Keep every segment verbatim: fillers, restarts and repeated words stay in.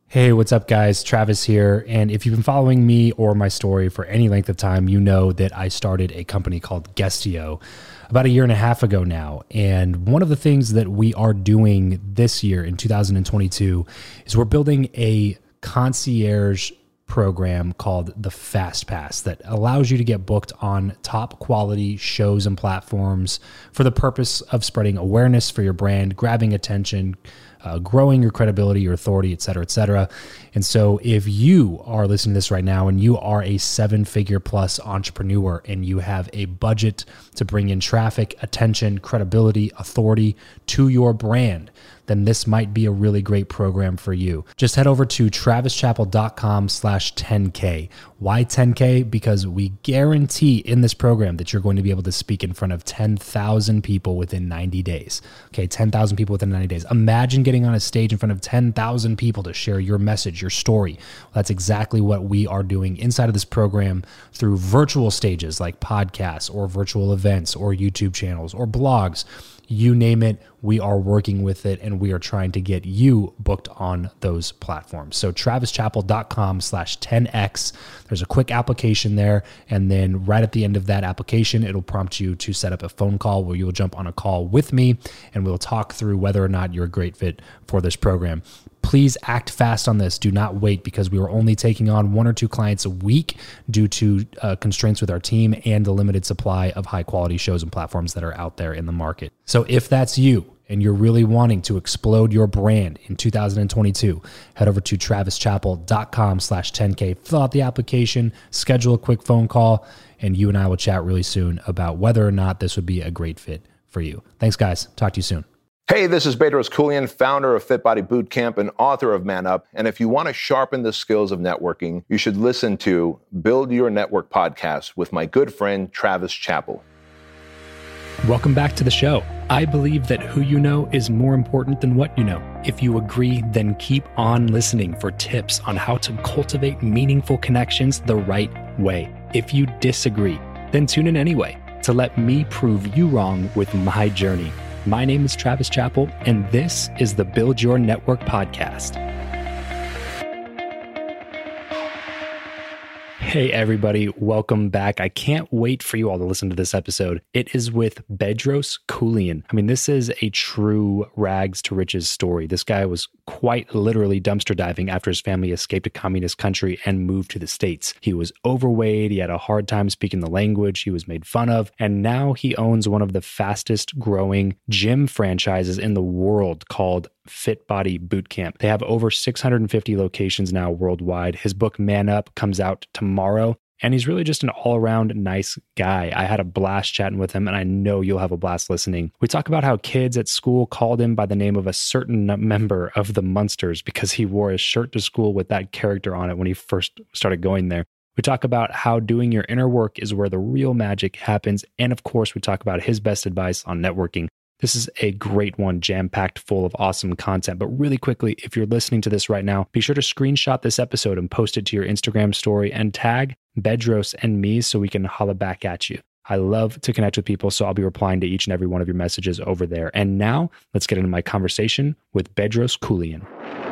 Hey, what's up, guys? Travis here. And if you've been following me or my story for any length of time, you know that I started a company called Guestio about a year and a half ago now. And one of the things that we are doing this year in two thousand twenty-two is we're building a concierge program called the Fast Pass that allows you to get booked on top quality shows and platforms for the purpose of spreading awareness for your brand, grabbing attention, Uh, growing your credibility, your authority, et cetera, et cetera. And so if you are listening to this right now and you are a seven figure plus entrepreneur and you have a budget to bring in traffic, attention, credibility, authority to your brand, then this might be a really great program for you. Just head over to travischappell.com slash 10K. Why ten K? Because we guarantee in this program that you're going to be able to speak in front of ten thousand people within ninety days. Okay, ten thousand people within ninety days. Imagine getting on a stage in front of ten thousand people to share your message, your story. Well, that's exactly what we are doing inside of this program through virtual stages like podcasts or virtual events or YouTube channels or blogs. You name it, we are working with it, and we are trying to get you booked on those platforms. So travischappell.com slash 10X. There's a quick application there, and then right at the end of that application, it'll prompt you to set up a phone call where you'll jump on a call with me, and we'll talk through whether or not you're a great fit for this program. Please act fast on this. Do not wait, because we are only taking on one or two clients a week due to uh, constraints with our team and the limited supply of high quality shows and platforms that are out there in the market. So if that's you and you're really wanting to explode your brand in two thousand twenty-two, head over to travischappell.com slash 10K, fill out the application, schedule a quick phone call, and you and I will chat really soon about whether or not this would be a great fit for you. Thanks, guys. Talk to you soon. Hey, this is Bedros Keuilian, founder of Fit Body Bootcamp and author of Man Up. And if you want to sharpen the skills of networking, you should listen to Build Your Network podcast with my good friend, Travis Chappell. Welcome back to the show. I believe that who you know is more important than what you know. If you agree, then keep on listening for tips on how to cultivate meaningful connections the right way. If you disagree, then tune in anyway to let me prove you wrong with my journey. My name is Travis Chappell, and this is the Build Your Network podcast. Hey, everybody. Welcome back. I can't wait for you all to listen to this episode. It is with Bedros Keuilian. I mean, this is a true rags to riches story. This guy was quite literally dumpster diving after his family escaped a communist country and moved to the States. He was overweight. He had a hard time speaking the language. He was made fun of. And now he owns one of the fastest growing gym franchises in the world called Fit Body Bootcamp. They have over six hundred fifty locations now worldwide. His book, Man Up, comes out tomorrow. And he's really just an all-around nice guy. I had a blast chatting with him, and I know you'll have a blast listening. We talk about how kids at school called him by the name of a certain member of the Munsters because he wore his shirt to school with that character on it when he first started going there. We talk about how doing your inner work is where the real magic happens. And of course, we talk about his best advice on networking. This is a great one, jam-packed full of awesome content. But really quickly, if you're listening to this right now, be sure to screenshot this episode and post it to your Instagram story and tag Bedros and me so we can holla back at you. I love to connect with people, so I'll be replying to each and every one of your messages over there. And now, let's get into my conversation with Bedros Keuilian.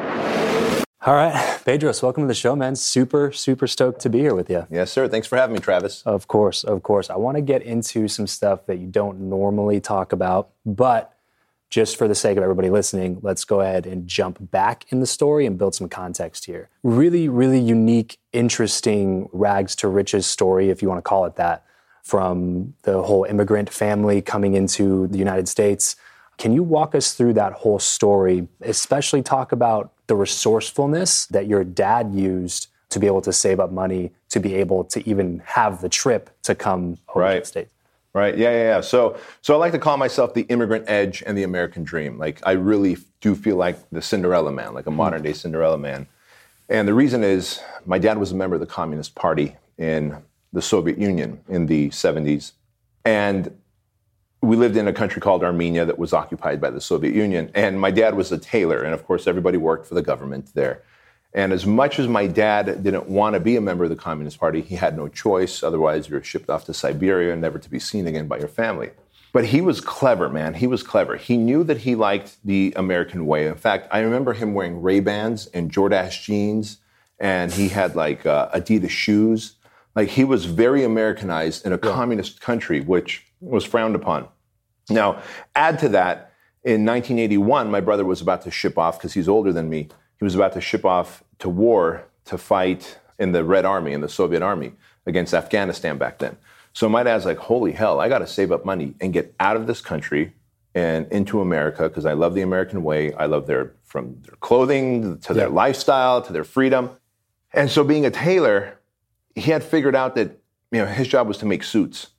All right, Bedros, welcome to the show, man. Super, super stoked to be here with you. Yes, sir. Thanks for having me, Travis. Of course, of course. I want to get into some stuff that you don't normally talk about, but just for the sake of everybody listening, let's go ahead and jump back in the story and build some context here. Really, really unique, interesting rags to riches story, if you want to call it that, from the whole immigrant family coming into the United States. Can you walk us through that whole story, especially talk about the resourcefulness that your dad used to be able to save up money, to be able to even have the trip to come over right. to the States? Right. Yeah, yeah, yeah. So, so I like to call myself the immigrant edge and the American dream. Like, I really do feel like the Cinderella man, like a modern day Cinderella man. And the reason is my dad was a member of the Communist Party in the Soviet Union in the seventies. And we lived in a country called Armenia that was occupied by the Soviet Union. And my dad was a tailor. And of course, everybody worked for the government there. And as much as my dad didn't want to be a member of the Communist Party, he had no choice. Otherwise, you're shipped off to Siberia and never to be seen again by your family. But he was clever, man. He was clever. He knew that he liked the American way. In fact, I remember him wearing Ray-Bans and Jordache jeans, and he had like uh, Adidas shoes. Like he was very Americanized in a yeah. communist country, which was frowned upon. Now, add to that, in nineteen eighty-one, my brother was about to ship off, because he's older than me. He was about to ship off to war to fight in the Red Army, in the Soviet Army, against Afghanistan back then. So my dad's like, holy hell, I got to save up money and get out of this country and into America, because I love the American way. I love their, from their clothing to their yeah. lifestyle to their freedom. And so being a tailor, he had figured out that, you know, his job was to make suits.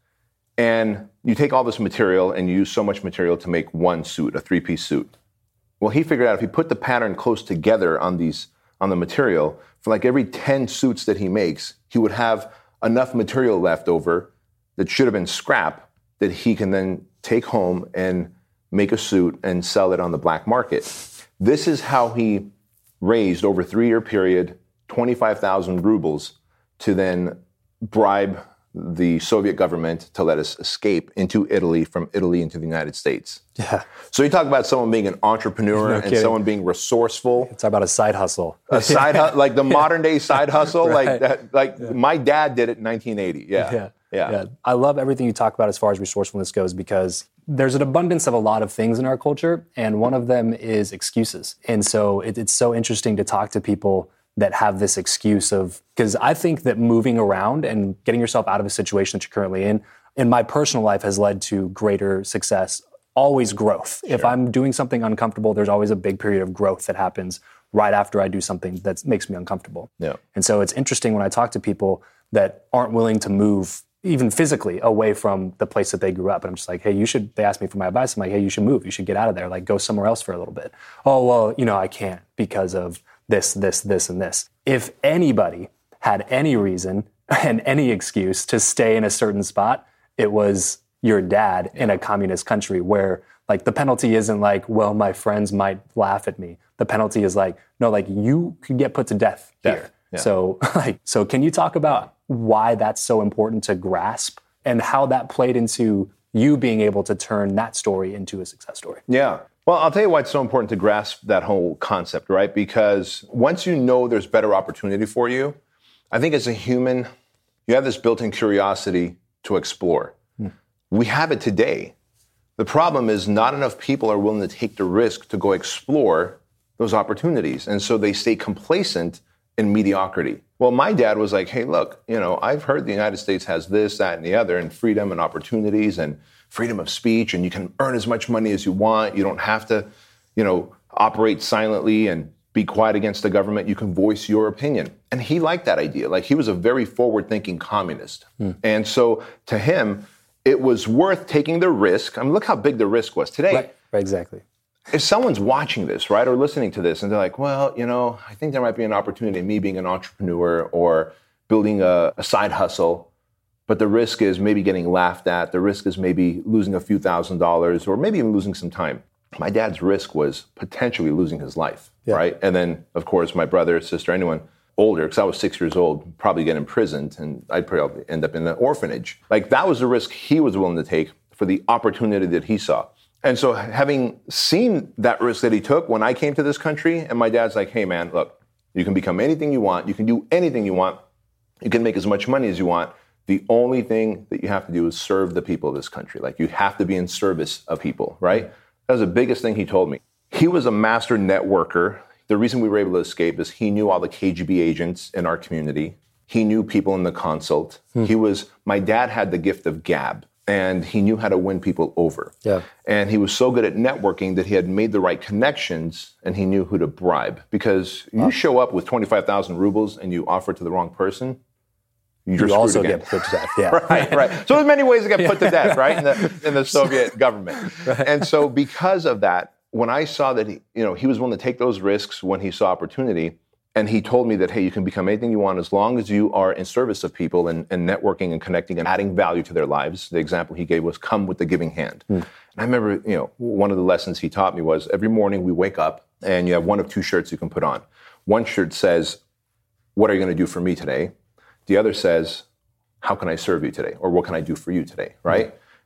And you take all this material and you use so much material to make one suit, a three-piece suit. Well, he figured out if he put the pattern close together on these, on the material, for like every ten suits that he makes, he would have enough material left over that should have been scrap that he can then take home and make a suit and sell it on the black market. This is how he raised, over a three-year period, twenty-five thousand rubles to then bribe the Soviet government to let us escape into Italy, from Italy into the United States. Yeah. So you talk about someone being an entrepreneur No and kidding. someone being resourceful. Talk about a side hustle. A side hustle, like the modern day side hustle. Right. Like that, like yeah. my dad did it in nineteen eighty. Yeah. yeah. Yeah. Yeah. I love everything you talk about as far as resourcefulness goes, because there's an abundance of a lot of things in our culture, and one of them is excuses. And so it, it's so interesting to talk to people that have this excuse of, because I think that moving around and getting yourself out of a situation that you're currently in, in my personal life, has led to greater success, always growth. Sure. If I'm doing something uncomfortable, there's always a big period of growth that happens right after I do something that makes me uncomfortable. Yeah. And so it's interesting when I talk to people that aren't willing to move, even physically, away from the place that they grew up. And I'm just like, hey, you should, they ask me for my advice. I'm like, hey, you should move. You should get out of there. Like, go somewhere else for a little bit. Oh, well, you know, I can't because of this, this, this, and this. If anybody had any reason and any excuse to stay in a certain spot, it was your dad in a communist country, where like the penalty isn't like, well, my friends might laugh at me. The penalty is like, no, like you could get put to death, death. here. Yeah. So like, so can you talk about why that's so important to grasp and how that played into you being able to turn that story into a success story? Yeah. Well, I'll tell you why it's so important to grasp that whole concept, right? Because once you know there's better opportunity for you, I think as a human, you have this built-in curiosity to explore. Hmm. We have it today. The problem is not enough people are willing to take the risk to go explore those opportunities. And so they stay complacent in mediocrity. Well, my dad was like, hey, look, you know, I've heard the United States has this, that, and the other, and freedom and opportunities and freedom of speech, and you can earn as much money as you want. You don't have to, you know, operate silently and be quiet against the government. You can voice your opinion. And he liked that idea. Like, he was a very forward-thinking communist. Hmm. And so to him, it was worth taking the risk. I mean, look how big the risk was. Today, right, right, exactly. If someone's watching this, right, or listening to this, and they're like, well, you know, I think there might be an opportunity in me being an entrepreneur or building a, a side hustle, but the risk is maybe getting laughed at. The risk is maybe losing a few thousand dollars or maybe even losing some time. My dad's risk was potentially losing his life, yeah. right? And then, of course, my brother, sister, anyone older, because I was six years old, probably get imprisoned, and I'd probably end up in an orphanage. Like, that was the risk he was willing to take for the opportunity that he saw. And so having seen that risk that he took when I came to this country, and my dad's like, hey, man, look, you can become anything you want. You can do anything you want. You can make as much money as you want. The only thing that you have to do is serve the people of this country. Like, you have to be in service of people, right? That was the biggest thing he told me. He was a master networker. The reason we were able to escape is he knew all the K G B agents in our community. He knew people in the consult. Hmm. He was, my dad had the gift of gab. And he knew how to win people over. Yeah. And he was so good at networking that he had made the right connections, and he knew who to bribe. Because wow. you show up with twenty-five thousand rubles and you offer it to the wrong person, you're you also again. get put to death. Yeah. right, right. So there's many ways to get put to death, right, in the in the Soviet government. Right. And so because of that, when I saw that he, you know, he was willing to take those risks when he saw opportunity, and he told me that, hey, you can become anything you want as long as you are in service of people and, and networking and connecting and adding value to their lives. The example he gave was come with the giving hand. Mm. And I remember, you know, one of the lessons he taught me was every morning we wake up and you have one of two shirts you can put on. One shirt says, what are you going to do for me today? The other says, how can I serve you today? Or what can I do for you today, right? Mm.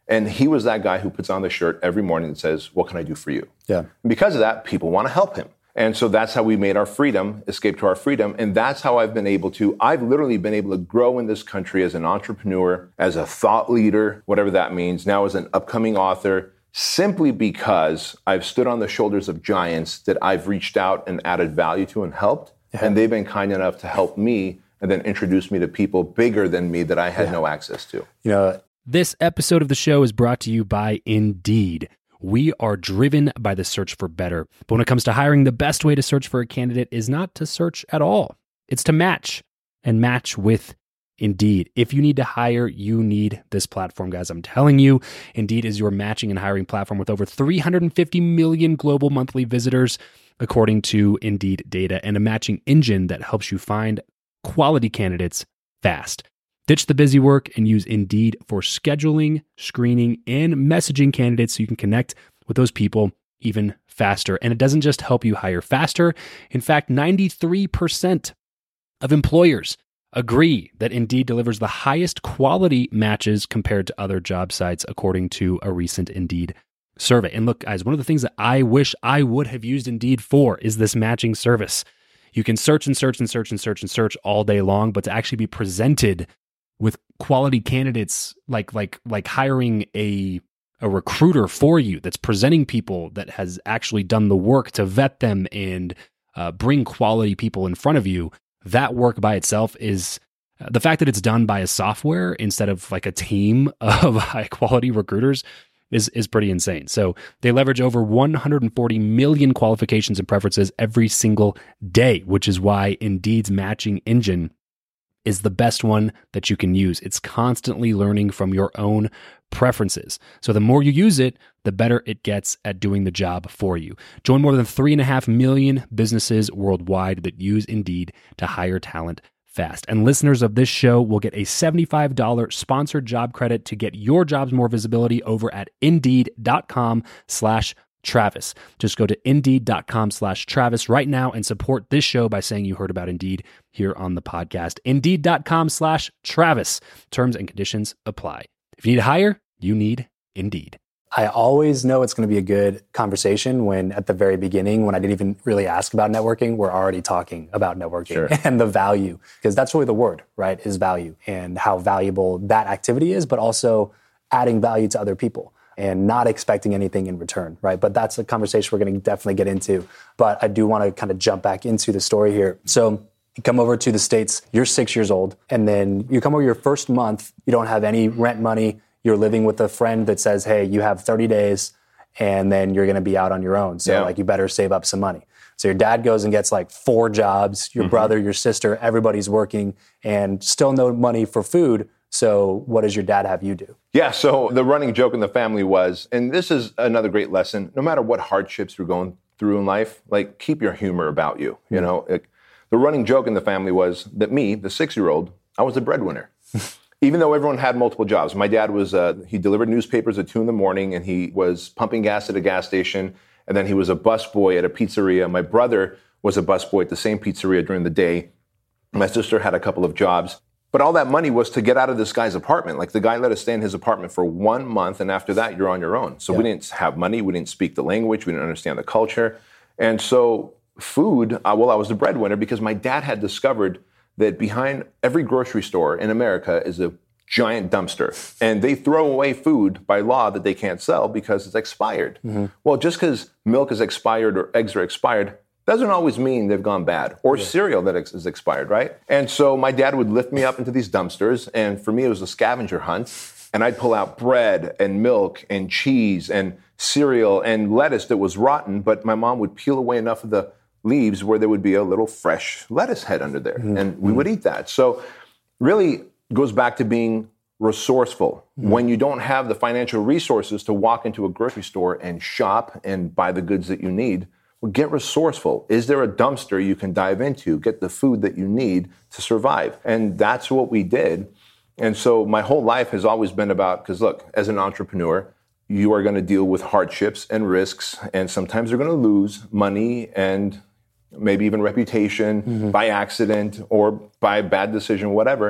And he was that guy who puts on the shirt every morning and says, what can I do for you? Yeah. And because of that, people want to help him. And so that's how we made our freedom, Escape to Our Freedom. And that's how I've been able to, I've literally been able to grow in this country as an entrepreneur, as a thought leader, whatever that means, now as an upcoming author, simply because I've stood on the shoulders of giants that I've reached out and added value to and helped. Yeah. And they've been kind enough to help me and then introduce me to people bigger than me that I had yeah. no access to. You know, this episode of the show is brought to you by Indeed. We are driven by the search for better. But when it comes to hiring, the best way to search for a candidate is not to search at all. It's to match and match with Indeed. If you need to hire, you need this platform, guys. I'm telling you, Indeed is your matching and hiring platform with over three hundred fifty million global monthly visitors, according to Indeed data, and a matching engine that helps you find quality candidates fast. Ditch the busy work and use Indeed for scheduling, screening, and messaging candidates so you can connect with those people even faster. And it doesn't just help you hire faster. In fact, ninety-three percent of employers agree that Indeed delivers the highest quality matches compared to other job sites, according to a recent Indeed survey. And look, guys, one of the things that I wish I would have used Indeed for is this matching service. You can search and search and search and search and search all day long, but to actually be presented with quality candidates, like like like hiring a a recruiter for you that's presenting people that has actually done the work to vet them and uh, bring quality people in front of you, that work by itself is uh, the fact that it's done by a software instead of like a team of high quality recruiters is is pretty insane. So they leverage over one hundred forty million qualifications and preferences every single day, which is why Indeed's matching engine is the best one that you can use. It's constantly learning from your own preferences. So the more you use it, the better it gets at doing the job for you. Join more than three and a half million businesses worldwide that use Indeed to hire talent fast. And listeners of this show will get a seventy-five dollars sponsored job credit to get your jobs more visibility over at indeed.com slash Travis. Just go to indeed.com slash Travis right now and support this show by saying you heard about Indeed here on the podcast. Indeed.com slash Travis. Terms and conditions apply. If you need to hire, you need Indeed. I always know it's going to be a good conversation when at the very beginning, when I didn't even really ask about networking, we're already talking about networking sure. and the value, because that's really the word, right, is value, and how valuable that activity is, but also adding value to other people and not expecting anything in return, right? But that's a conversation we're going to definitely get into. But I do want to kind of jump back into the story here. So you come over to the States, you're six years old, and then you come over your first month, you don't have any rent money, you're living with a friend that says, hey, you have thirty days, and then you're going to be out on your own. So yeah. like you better save up some money. So your dad goes and gets like four jobs, your mm-hmm. brother, your sister, everybody's working, and still no money for food. So what does your dad have you do? Yeah, so the running joke in the family was, and this is another great lesson, no matter what hardships you're going through in life, like keep your humor about you. Mm-hmm. You know, it, the running joke in the family was that me, the six-year-old, I was the breadwinner. Even though everyone had multiple jobs. My dad was, uh, he delivered newspapers at two in the morning, and he was pumping gas at a gas station, and then he was a busboy at a pizzeria. My brother was a busboy at the same pizzeria during the day. My sister had a couple of jobs. But all that money was to get out of this guy's apartment. Like the guy let us stay in his apartment for one month, and after that, you're on your own. So yeah. we didn't have money, we didn't speak the language, we didn't understand the culture. And so food, uh, well, I was the breadwinner because my dad had discovered that behind every grocery store in America is a giant dumpster. And they throw away food by law that they can't sell because it's expired. Mm-hmm. Well, just because milk is expired or eggs are expired doesn't always mean they've gone bad, or yeah. cereal that is expired, right? And so my dad would lift me up into these dumpsters, and for me it was a scavenger hunt, and I'd pull out bread and milk and cheese and cereal and lettuce that was rotten, but my mom would peel away enough of the leaves where there would be a little fresh lettuce head under there, mm-hmm. and we would eat that. So really goes back to being resourceful. Mm-hmm. When you don't have the financial resources to walk into a grocery store and shop and buy the goods that you need, well, get resourceful. Is there a dumpster you can dive into? Get the food that you need to survive. And that's what we did. And so my whole life has always been about, because look, as an entrepreneur, you are going to deal with hardships and risks, and sometimes you're going to lose money and maybe even reputation mm-hmm. by accident or by a bad decision, whatever.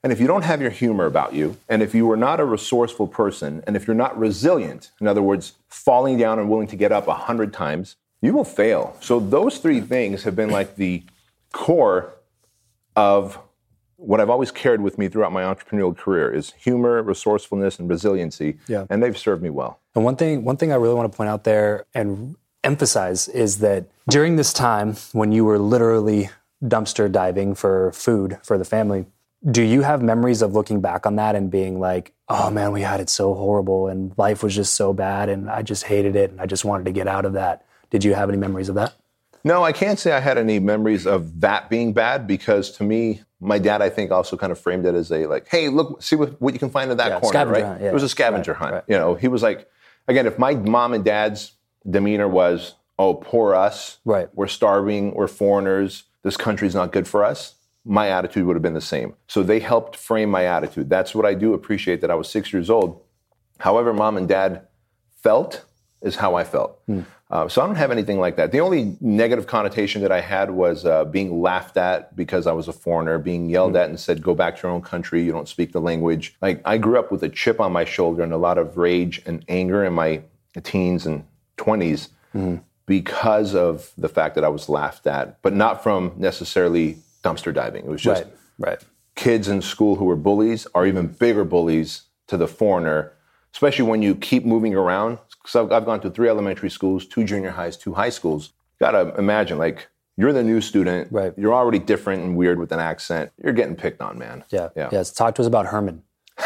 And if you don't have your humor about you, and if you are not a resourceful person, and if you're not resilient, in other words, falling down and willing to get up a hundred times, you will fail. So those three things have been like the core of what I've always carried with me throughout my entrepreneurial career is humor, resourcefulness, and resiliency. Yeah. And they've served me well. And one thing, one thing I really want to point out there and emphasize is that during this time when you were literally dumpster diving for food for the family, do you have memories of looking back on that and being like, oh man, we had it so horrible and life was just so bad and I just hated it and I just wanted to get out of that? Did you have any memories of that? No, I can't say I had any memories of that being bad because to me, my dad, I think, also kind of framed it as a like, hey, look, see what, what you can find in that yeah, corner, right? Hunt, yeah. It was a scavenger right, hunt. Right. You know, he was like, again, if my mom and dad's demeanor was, oh, poor us, right. we're starving, we're foreigners, this country's not good for us, my attitude would have been the same. So they helped frame my attitude. That's what I do appreciate that I was six years old. However mom and dad felt is how I felt. Hmm. Uh, so I don't have anything like that. The only negative connotation that I had was uh, being laughed at because I was a foreigner, being yelled hmm. at and said, go back to your own country, you don't speak the language. Like I grew up with a chip on my shoulder and a lot of rage and anger in my teens and twenties hmm. because of the fact that I was laughed at, but not from necessarily dumpster diving. It was just right, right. kids in school who were bullies are even bigger bullies to the foreigner, especially when you keep moving around. So I've, I've gone to three elementary schools, two junior highs, two high schools. Gotta imagine, like, you're the new student. Right. You're already different and weird with an accent. You're getting picked on, man. Yeah. Yeah. Yes. Talk to us about Herman.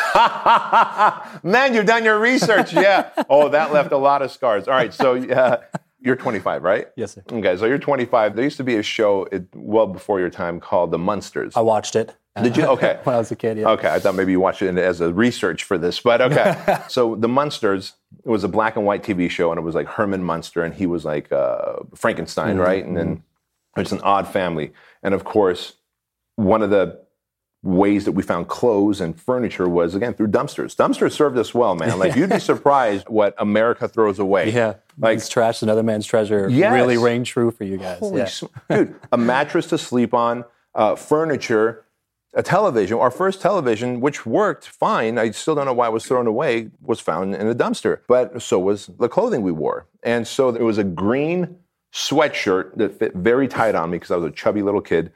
Man, you've done your research. Yeah. Oh, that left a lot of scars. All right. So, uh, you're twenty-five, right? Yes, sir. Okay, so you're twenty-five. There used to be a show it, well before your time called The Munsters. I watched it. Did you? Okay. When I was a kid, yeah. Okay, I thought maybe you watched it as a research for this, but okay. So The Munsters, it was a black and white T V show, and it was like Herman Munster, and he was like uh, Frankenstein, mm-hmm. right? And then it's an odd family. And of course, one of the ways that we found clothes and furniture was, again, through dumpsters. Dumpsters served us well, man. Like, you'd be surprised what America throws away. Yeah. Like, it's trash, another man's treasure. Yes. Really rang true for you guys. Holy yeah. sm- Dude, a mattress to sleep on, uh, furniture, a television. Our first television, which worked fine, I still don't know why it was thrown away, was found in a dumpster. But so was the clothing we wore. And so there was a green sweatshirt that fit very tight on me because I was a chubby little kid.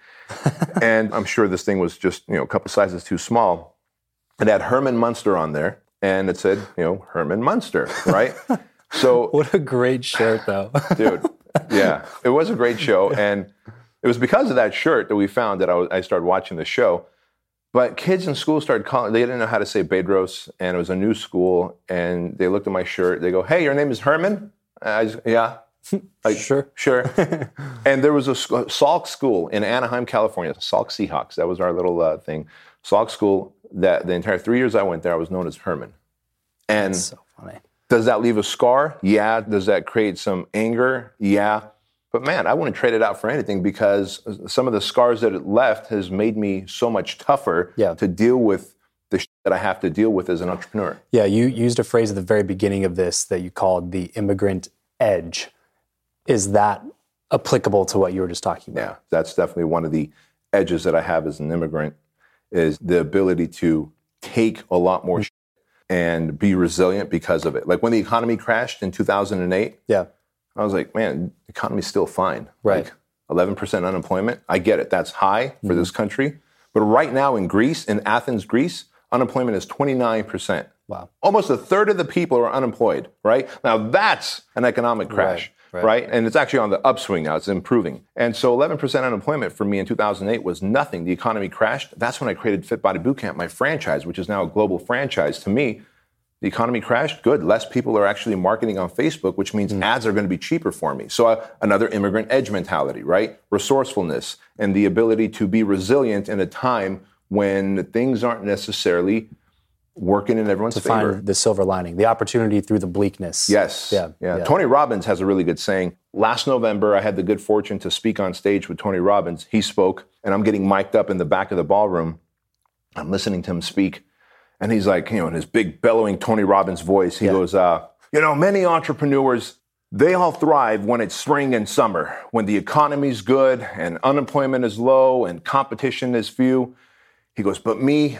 And I'm sure this thing was just, you know, a couple sizes too small. It had Herman Munster on there, and it said, you know, Herman Munster, right? So what a great shirt, though. Dude, yeah, it was a great show. And it was because of that shirt that we found that I, was, I started watching the show. But kids in school started calling, they didn't know how to say Bedros, and it was a new school, and they looked at my shirt, they go, hey, your name is Herman? I just, yeah. Like, sure. Sure. And there was a sc- Salk School in Anaheim, California, Salk Seahawks. That was our little uh, thing. Salk School, that the entire three years I went there, I was known as Herman. And That's so funny. Does that leave a scar? Yeah. Does that create some anger? Yeah. But man, I wouldn't trade it out for anything because some of the scars that it left has made me so much tougher yeah. to deal with the shit that I have to deal with as an entrepreneur. Yeah, you used a phrase at the very beginning of this that you called the immigrant edge. Is that applicable to what you were just talking about? Yeah, that's definitely one of the edges that I have as an immigrant is the ability to take a lot more shit and be resilient because of it. Like when the economy crashed in two thousand eight, yeah, I was like, man, the economy's still fine. Right. Like eleven percent unemployment. I get it. That's high for mm-hmm. this country. But right now in Greece, in Athens, Greece, unemployment is twenty-nine percent. Wow. Almost a third of the people are unemployed, right? Now that's an economic crash. Right. Right. right? And it's actually on the upswing now. It's improving. And so eleven percent unemployment for me in two thousand eight was nothing. The economy crashed. That's when I created Fit Body Bootcamp, my franchise, which is now a global franchise. To me, the economy crashed. Good. Less people are actually marketing on Facebook, which means mm. ads are going to be cheaper for me. So uh, another immigrant edge mentality, right? Resourcefulness and the ability to be resilient in a time when things aren't necessarily working in everyone's to favor. Find the silver lining, the opportunity through the bleakness. Yes. Yeah, yeah. yeah. Tony Robbins has a really good saying. Last November, I had the good fortune to speak on stage with Tony Robbins. He spoke, and I'm getting mic'd up in the back of the ballroom. I'm listening to him speak, and he's like, you know, in his big bellowing Tony Robbins voice, he yeah. goes, uh, you know, many entrepreneurs, they all thrive when it's spring and summer, when the economy's good and unemployment is low and competition is few. He goes, but me,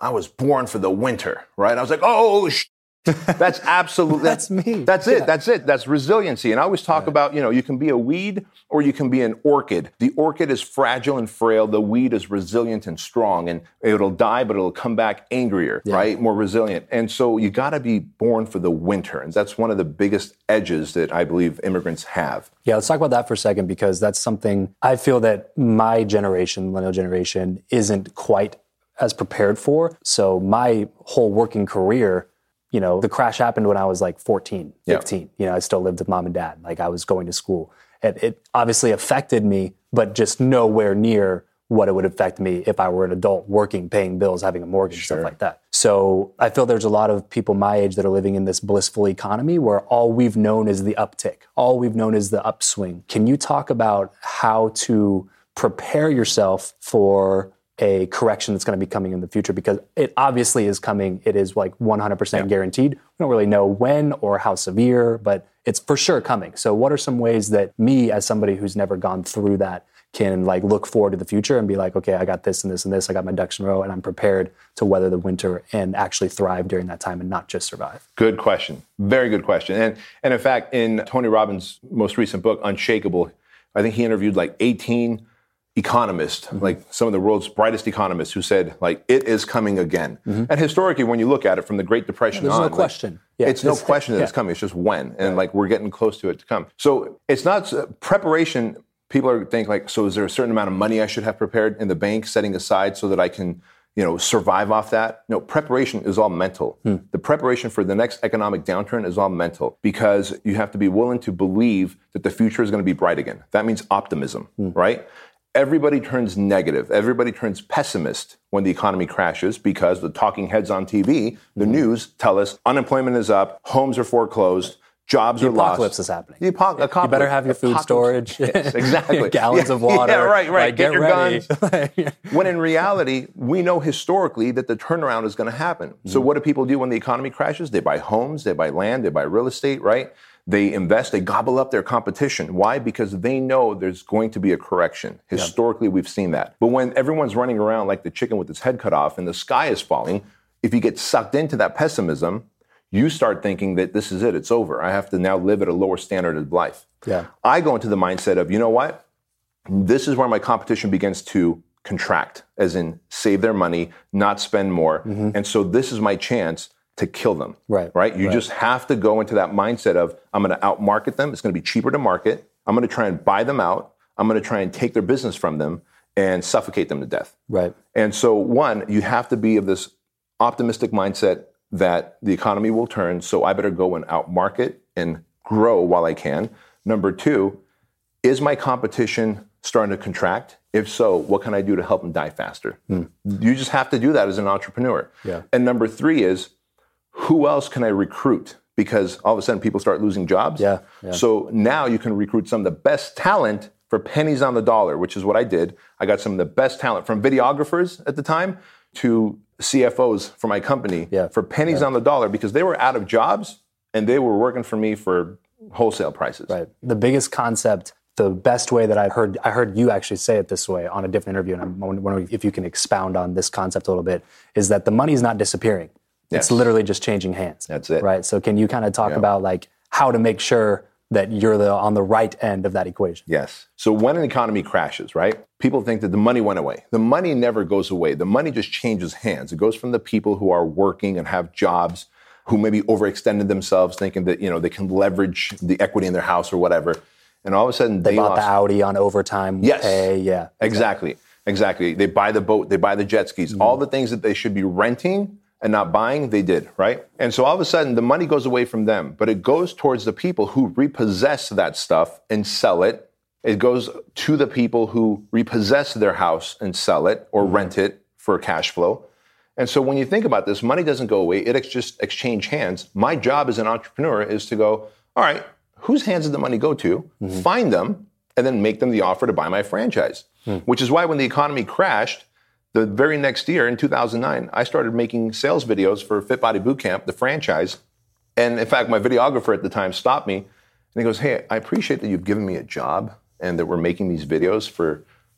I was born for the winter, right? I was like, oh, sh-. That's absolutely, that's me. That's it. Yeah. That's it. That's resiliency. And I always talk right. about, you know, you can be a weed or you can be an orchid. The orchid is fragile and frail. The weed is resilient and strong, and it'll die, but it'll come back angrier, yeah. right? More resilient. And so you got to be born for the winter. And that's one of the biggest edges that I believe immigrants have. Yeah, let's talk about that for a second, because that's something I feel that my generation, millennial generation, isn't quite as prepared for. So my whole working career, you know, the crash happened when I was like fourteen, fifteen. Yep. You know, I still lived with mom and dad. Like, I was going to school. It, it obviously affected me, but just nowhere near what it would affect me if I were an adult working, paying bills, having a mortgage, sure. stuff like that. So I feel there's a lot of people my age that are living in this blissful economy where all we've known is the uptick. All we've known is the upswing. Can you talk about how to prepare yourself for a correction that's going to be coming in the future? Because it obviously is coming. It is like one hundred percent yeah. guaranteed. We don't really know when or how severe, but it's for sure coming. So what are some ways that me, as somebody who's never gone through that, can like look forward to the future and be like, okay, I got this and this and this. I got my ducks in a row, and I'm prepared to weather the winter and actually thrive during that time and not just survive? Good question. Very good question. And and in fact, in Tony Robbins' most recent book, Unshakable, I think he interviewed like eighteen economists, mm-hmm. like some of the world's brightest economists, who said, like, it is coming again. Mm-hmm. And historically, when you look at it from the Great Depression yeah, there's on, no like, question. Yeah, it's no question that yeah. it's coming. It's just when. And right. like, we're getting close to it to come. So it's not uh, preparation. People are think like, so is there a certain amount of money I should have prepared in the bank, setting aside so that I can, you know, survive off that? No, preparation is all mental. Hmm. The preparation for the next economic downturn is all mental, because you have to be willing to believe that the future is going to be bright again. That means optimism, hmm. right? Everybody turns negative. Everybody turns pessimist when the economy crashes, because the talking heads on T V, the mm-hmm. news, tell us unemployment is up, homes are foreclosed, jobs the are lost. The apocalypse is happening. The apo- yeah. You better have your food apocalypse. storage. Yes, exactly. Gallons yeah, of water. Yeah, right, right. Like, get, get your ready. guns. When in reality, we know historically that the turnaround is going to happen. Mm-hmm. So what do people do when the economy crashes? They buy homes, they buy land, they buy real estate, right? They invest, they gobble up their competition. Why? Because they know there's going to be a correction. Historically, yeah. we've seen that. But when everyone's running around like the chicken with its head cut off and the sky is falling, if you get sucked into that pessimism, you start thinking that this is it, it's over. I have to now live at a lower standard of life. Yeah. I go into the mindset of, you know what? This is where my competition begins to contract, as in save their money, not spend more. Mm-hmm. And so this is my chance to kill them, right? Right? You right. just have to go into that mindset of, I'm going to outmarket them. It's going to be cheaper to market. I'm going to try and buy them out. I'm going to try and take their business from them and suffocate them to death. Right. And so, one, you have to be of this optimistic mindset that the economy will turn, so I better go and outmarket and grow while I can. Number two, is my competition starting to contract? If so, what can I do to help them die faster? Hmm. You just have to do that as an entrepreneur. Yeah. And number three is, who else can I recruit? Because all of a sudden people start losing jobs. Yeah, yeah. So now you can recruit some of the best talent for pennies on the dollar, which is what I did. I got some of the best talent, from videographers at the time to C F Os for my company yeah. for pennies yeah. on the dollar, because they were out of jobs and they were working for me for wholesale prices. Right. The biggest concept, the best way that I've heard, I heard you actually say it this way on a different interview, and I'm wondering if you can expound on this concept a little bit, is that the money is not disappearing. Yes. It's literally just changing hands. That's it. Right. So can you kind of talk yeah. about like how to make sure that you're the on the right end of that equation? Yes. So when an economy crashes, right, people think that the money went away. The money never goes away. The money just changes hands. It goes from the people who are working and have jobs, who maybe overextended themselves, thinking that, you know, they can leverage the equity in their house or whatever. And all of a sudden they, they bought lost. the Audi on overtime yes. pay. Yeah. Exactly. Exactly. They buy the boat. They buy the jet skis. Mm-hmm. All the things that they should be renting and not buying, they did, right? And so all of a sudden, the money goes away from them, but it goes towards the people who repossess that stuff and sell it. It goes to the people who repossess their house and sell it or mm-hmm. rent it for cash flow. And so when you think about this, money doesn't go away. It ex- just exchange hands. My job as an entrepreneur is to go, all right, whose hands did the money go to? Mm-hmm. Find them, and then make them the offer to buy my franchise. Mm. Which is why when the economy crashed, the very next year, in two thousand nine, I started making sales videos for Fit Body Bootcamp, the franchise. And in fact, my videographer at the time stopped me, and he goes, hey, I appreciate that you've given me a job and that we're making these videos for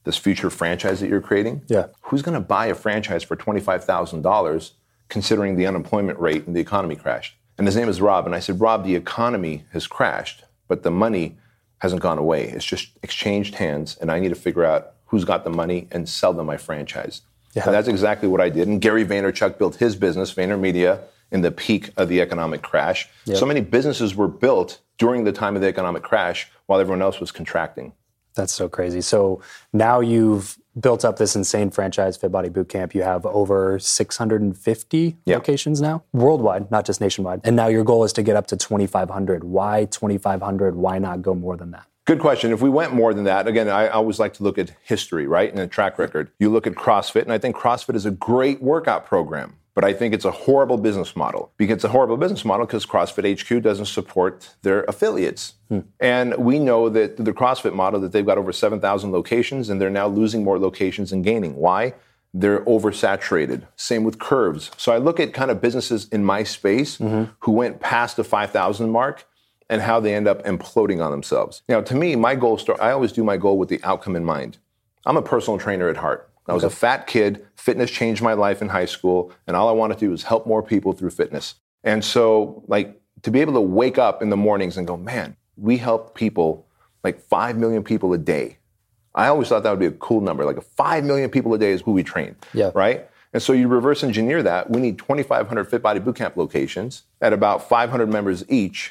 this future franchise that you're creating, yeah. who's going to buy a franchise for twenty-five thousand dollars considering the unemployment rate and the economy crashed? And his name is Rob. And I said, Rob, the economy has crashed, but the money hasn't gone away. It's just exchanged hands, and I need to figure out who's got the money and sell them my franchise. Yeah. And that's exactly what I did. And Gary Vaynerchuk built his business, VaynerMedia, in the peak of the economic crash. Yep. So many businesses were built during the time of the economic crash while everyone else was contracting. That's so crazy. So now you've built up this insane franchise, Fit Body Bootcamp. You have over six hundred fifty yeah. locations now, worldwide, not just nationwide. And now your goal is to get up to twenty-five hundred. Why twenty-five hundred? Why not go more than that? Good question. If we went more than that, again, I always like to look at history, right, and a track record. You look at CrossFit, and I think CrossFit is a great workout program. But I think it's a horrible business model. Because it's a horrible business model because CrossFit H Q doesn't support their affiliates. Hmm. And we know that the CrossFit model, that they've got over seven thousand locations, and they're now losing more locations and gaining. Why? They're oversaturated. Same with Curves. So I look at kind of businesses in my space mm-hmm. who went past the five thousand mark and how they end up imploding on themselves. Now, to me, my goal, start, I always do my goal with the outcome in mind. I'm a personal trainer at heart. I was okay. a fat kid. Fitness changed my life in high school, and all I wanted to do was help more people through fitness. And so, like, to be able to wake up in the mornings and go, man, we help people, like five million people a day. I always thought that would be a cool number. Like, five million people a day is who we train, yeah. right? And so you reverse engineer that. We need twenty-five hundred Fit Body Bootcamp locations at about five hundred members each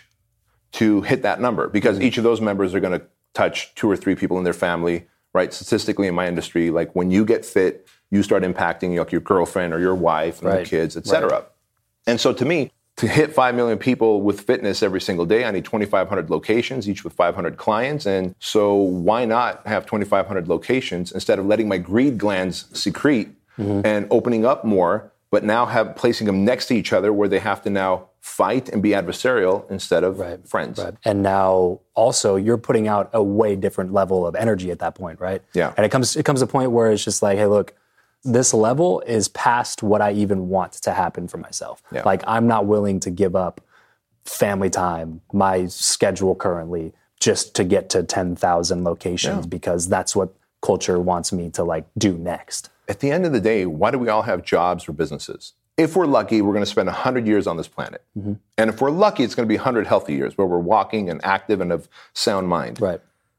to hit that number, because mm-hmm. each of those members are going to touch two or three people in their family. Right, statistically in my industry, like when you get fit, you start impacting like your girlfriend or your wife and right. your kids, et cetera. Right. And so to me, to hit five million people with fitness every single day, I need twenty-five hundred locations, each with five hundred clients. And so why not have twenty-five hundred locations instead of letting my greed glands secrete mm-hmm. and opening up more, but now have placing them next to each other where they have to now fight and be adversarial instead of right. friends. Right. And now also you're putting out a way different level of energy at that point, right? Yeah. And it comes it comes to a point where it's just like, hey, look, this level is past what I even want to happen for myself. Yeah. Like, I'm not willing to give up family time, my schedule currently, just to get to ten thousand locations yeah. because that's what culture wants me to like do next. At the end of the day, why do we all have jobs or businesses? If we're lucky, we're going to spend one hundred years on this planet. Mm-hmm. And if we're lucky, it's going to be one hundred healthy years where we're walking and active and of sound mind. Right.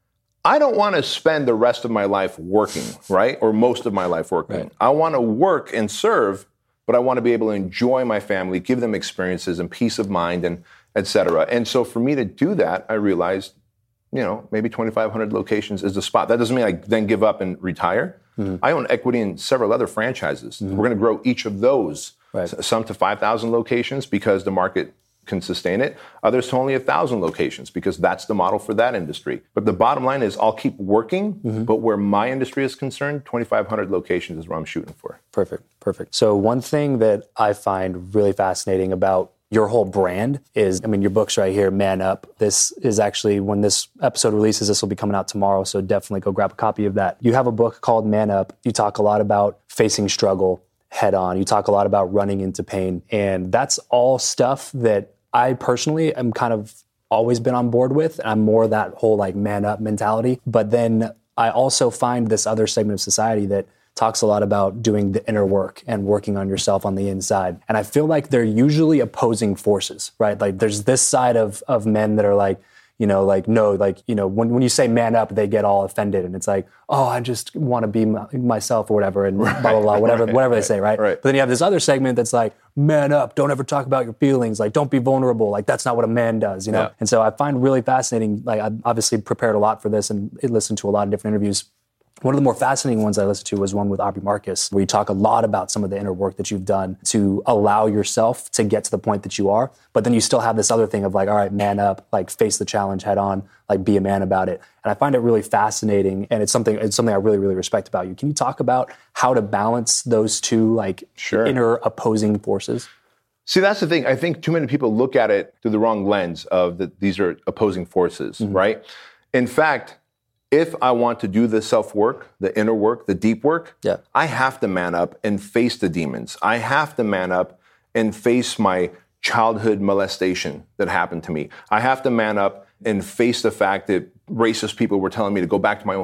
I don't want to spend the rest of my life working, right? Or most of my life working. Right. I want to work and serve, but I want to be able to enjoy my family, give them experiences and peace of mind, and et cetera. And so for me to do that, I realized, you know, maybe twenty-five hundred locations is the spot. That doesn't mean I then give up and retire. Mm-hmm. I own equity in several other franchises. Mm-hmm. We're going to grow each of those, right. some to five thousand locations because the market can sustain it. Others to only one thousand locations because that's the model for that industry. But the bottom line is I'll keep working, mm-hmm. but where my industry is concerned, twenty-five hundred locations is where I'm shooting for. Perfect, perfect. So one thing that I find really fascinating about your whole brand is, I mean, your book's right here, Man Up. This is actually, when this episode releases, this will be coming out tomorrow, so definitely go grab a copy of that. You have a book called Man Up. You talk a lot about facing struggle head on. You talk a lot about running into pain, and that's all stuff that I personally am kind of always been on board with. I'm more that whole like man up mentality. But then I also find this other segment of society that talks a lot about doing the inner work and working on yourself on the inside. And I feel like they're usually opposing forces, right? Like there's this side of of men that are like, you know, like, no, like, you know, when, when you say man up, they get all offended. And it's like, oh, I just want to be my, myself or whatever, and right, blah, blah, blah, whatever, right, whatever right, they say, right? right? But then you have this other segment that's like, man up, don't ever talk about your feelings. Like, don't be vulnerable. Like, that's not what a man does, you know? Yeah. And so I find really fascinating, like, I obviously prepared a lot for this and listened to a lot of different interviews. One of the more fascinating ones I listened to was one with Aubrey Marcus, where you talk a lot about some of the inner work that you've done to allow yourself to get to the point that you are. But then you still have this other thing of like, all right, man up, like face the challenge head on, like be a man about it. And I find it really fascinating, and it's something it's something I really, really respect about you. Can you talk about how to balance those two like sure. inner opposing forces? See, that's the thing. I think too many people look at it through the wrong lens of that these are opposing forces, mm-hmm. right? In fact, if I want to do the self-work, the inner work, the deep work, yeah. I have to man up and face the demons. I have to man up and face my childhood molestation that happened to me. I have to man up and face the fact that racist people were telling me to go back to my own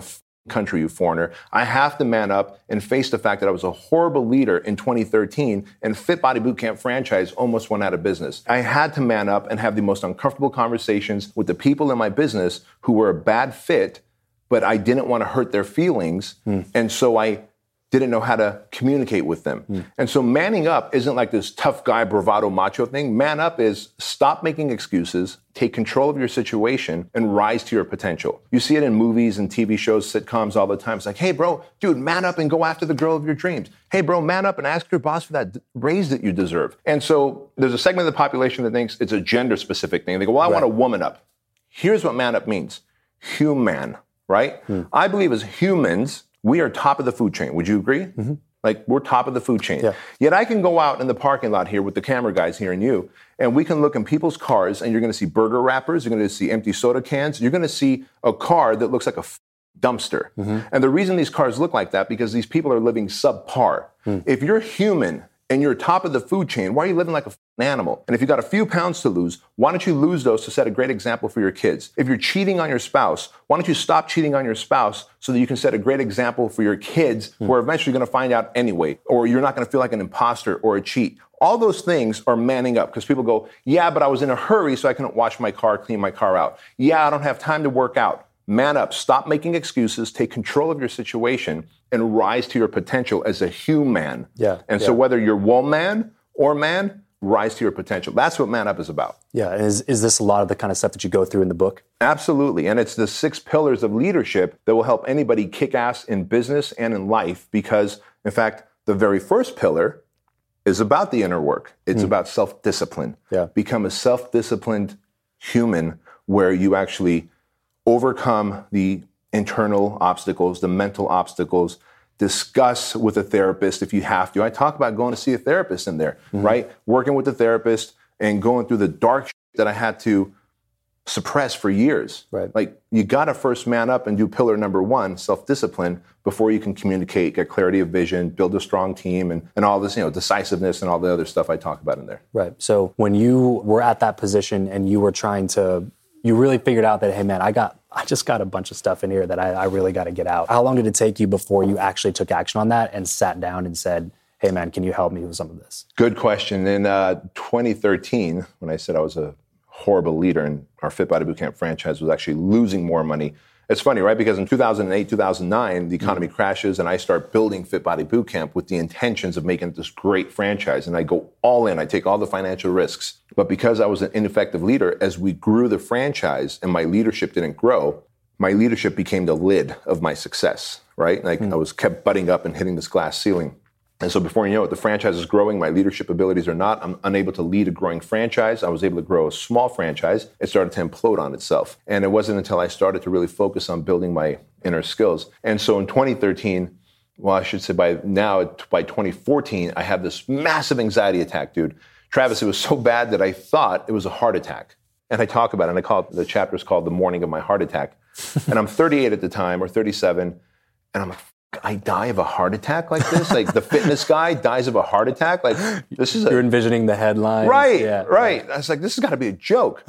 country, you foreigner. I have to man up and face the fact that I was a horrible leader in twenty thirteen and Fit Body Bootcamp franchise almost went out of business. I had to man up and have the most uncomfortable conversations with the people in my business who were a bad fit, but I didn't want to hurt their feelings. Mm. And so I didn't know how to communicate with them. Mm. And so manning up isn't like this tough guy, bravado, macho thing. Man up is stop making excuses, take control of your situation, and rise to your potential. You see it in movies and T V shows, sitcoms all the time. It's like, hey, bro, dude, man up and go after the girl of your dreams. Hey, bro, man up and ask your boss for that raise that you deserve. And so there's a segment of the population that thinks it's a gender-specific thing. They go, well, I right. want a woman up. Here's what man up means. Human, right? Mm. I believe as humans, we are top of the food chain. Would you agree? Mm-hmm. Like, we're top of the food chain. Yeah. Yet I can go out in the parking lot here with the camera guys here and you, and we can look in people's cars, and you're going to see burger wrappers, you're going to see empty soda cans, you're going to see a car that looks like a f- dumpster. Mm-hmm. And the reason these cars look like that, because these people are living subpar. Mm. If you're human and you're top of the food chain, why are you living like a f- animal? And if you got a few pounds to lose, why don't you lose those to set a great example for your kids? If you're cheating on your spouse, why don't you stop cheating on your spouse so that you can set a great example for your kids mm. who are eventually going to find out anyway, or you're not going to feel like an imposter or a cheat. All those things are manning up because people go, yeah, but I was in a hurry so I couldn't wash my car, clean my car out. Yeah, I don't have time to work out. Man up, stop making excuses, take control of your situation, and rise to your potential as a human. Yeah. And yeah. so whether you're woman or man, rise to your potential. That's what Man Up is about. Yeah. Is is this a lot of the kind of stuff that you go through in the book? Absolutely. And it's the six pillars of leadership that will help anybody kick ass in business and in life because, in fact, the very first pillar is about the inner work. It's mm. about self-discipline. Yeah. Become a self-disciplined human where you actually overcome the internal obstacles, the mental obstacles, discuss with a therapist if you have to. I talk about going to see a therapist in there, mm-hmm. right? Working with the therapist and going through the dark shit that I had to suppress for years. Right. Like, you got to first man up and do pillar number one, self-discipline, before you can communicate, get clarity of vision, build a strong team, and, and all this, you know, decisiveness and all the other stuff I talk about in there. Right. So when you were at that position and you were trying to, you really figured out that, hey, man, I got, I just got a bunch of stuff in here that I, I really got to get out. How long did it take you before you actually took action on that and sat down and said, hey, man, can you help me with some of this? Good question. In uh, twenty thirteen, when I said I was a horrible leader and our Fit Body Bootcamp franchise was actually losing more money, it's funny, right? Because in two thousand eight, two thousand nine, the economy mm-hmm. crashes and I start building Fit Body Bootcamp with the intentions of making this great franchise. And I go all in. I take all the financial risks. But because I was an ineffective leader, as we grew the franchise and my leadership didn't grow, my leadership became the lid of my success, right? Like mm-hmm. I was kept butting up and hitting this glass ceiling. And so before you know it, the franchise is growing. My leadership abilities are not. I'm unable to lead a growing franchise. I was able to grow a small franchise. It started to implode on itself. And it wasn't until I started to really focus on building my inner skills. And so in twenty thirteen, well, I should say by now, by twenty fourteen, I had this massive anxiety attack, dude. Travis, it was so bad that I thought it was a heart attack. And I talk about it, and I call it, the chapter is called The Morning of My Heart Attack. And I'm thirty-eight at the time, or thirty-seven, and I'm like, I die of a heart attack like this? Like the fitness guy dies of a heart attack? Like this is a... You're envisioning the headline. Right, yeah, right. I was like, this has got to be a joke.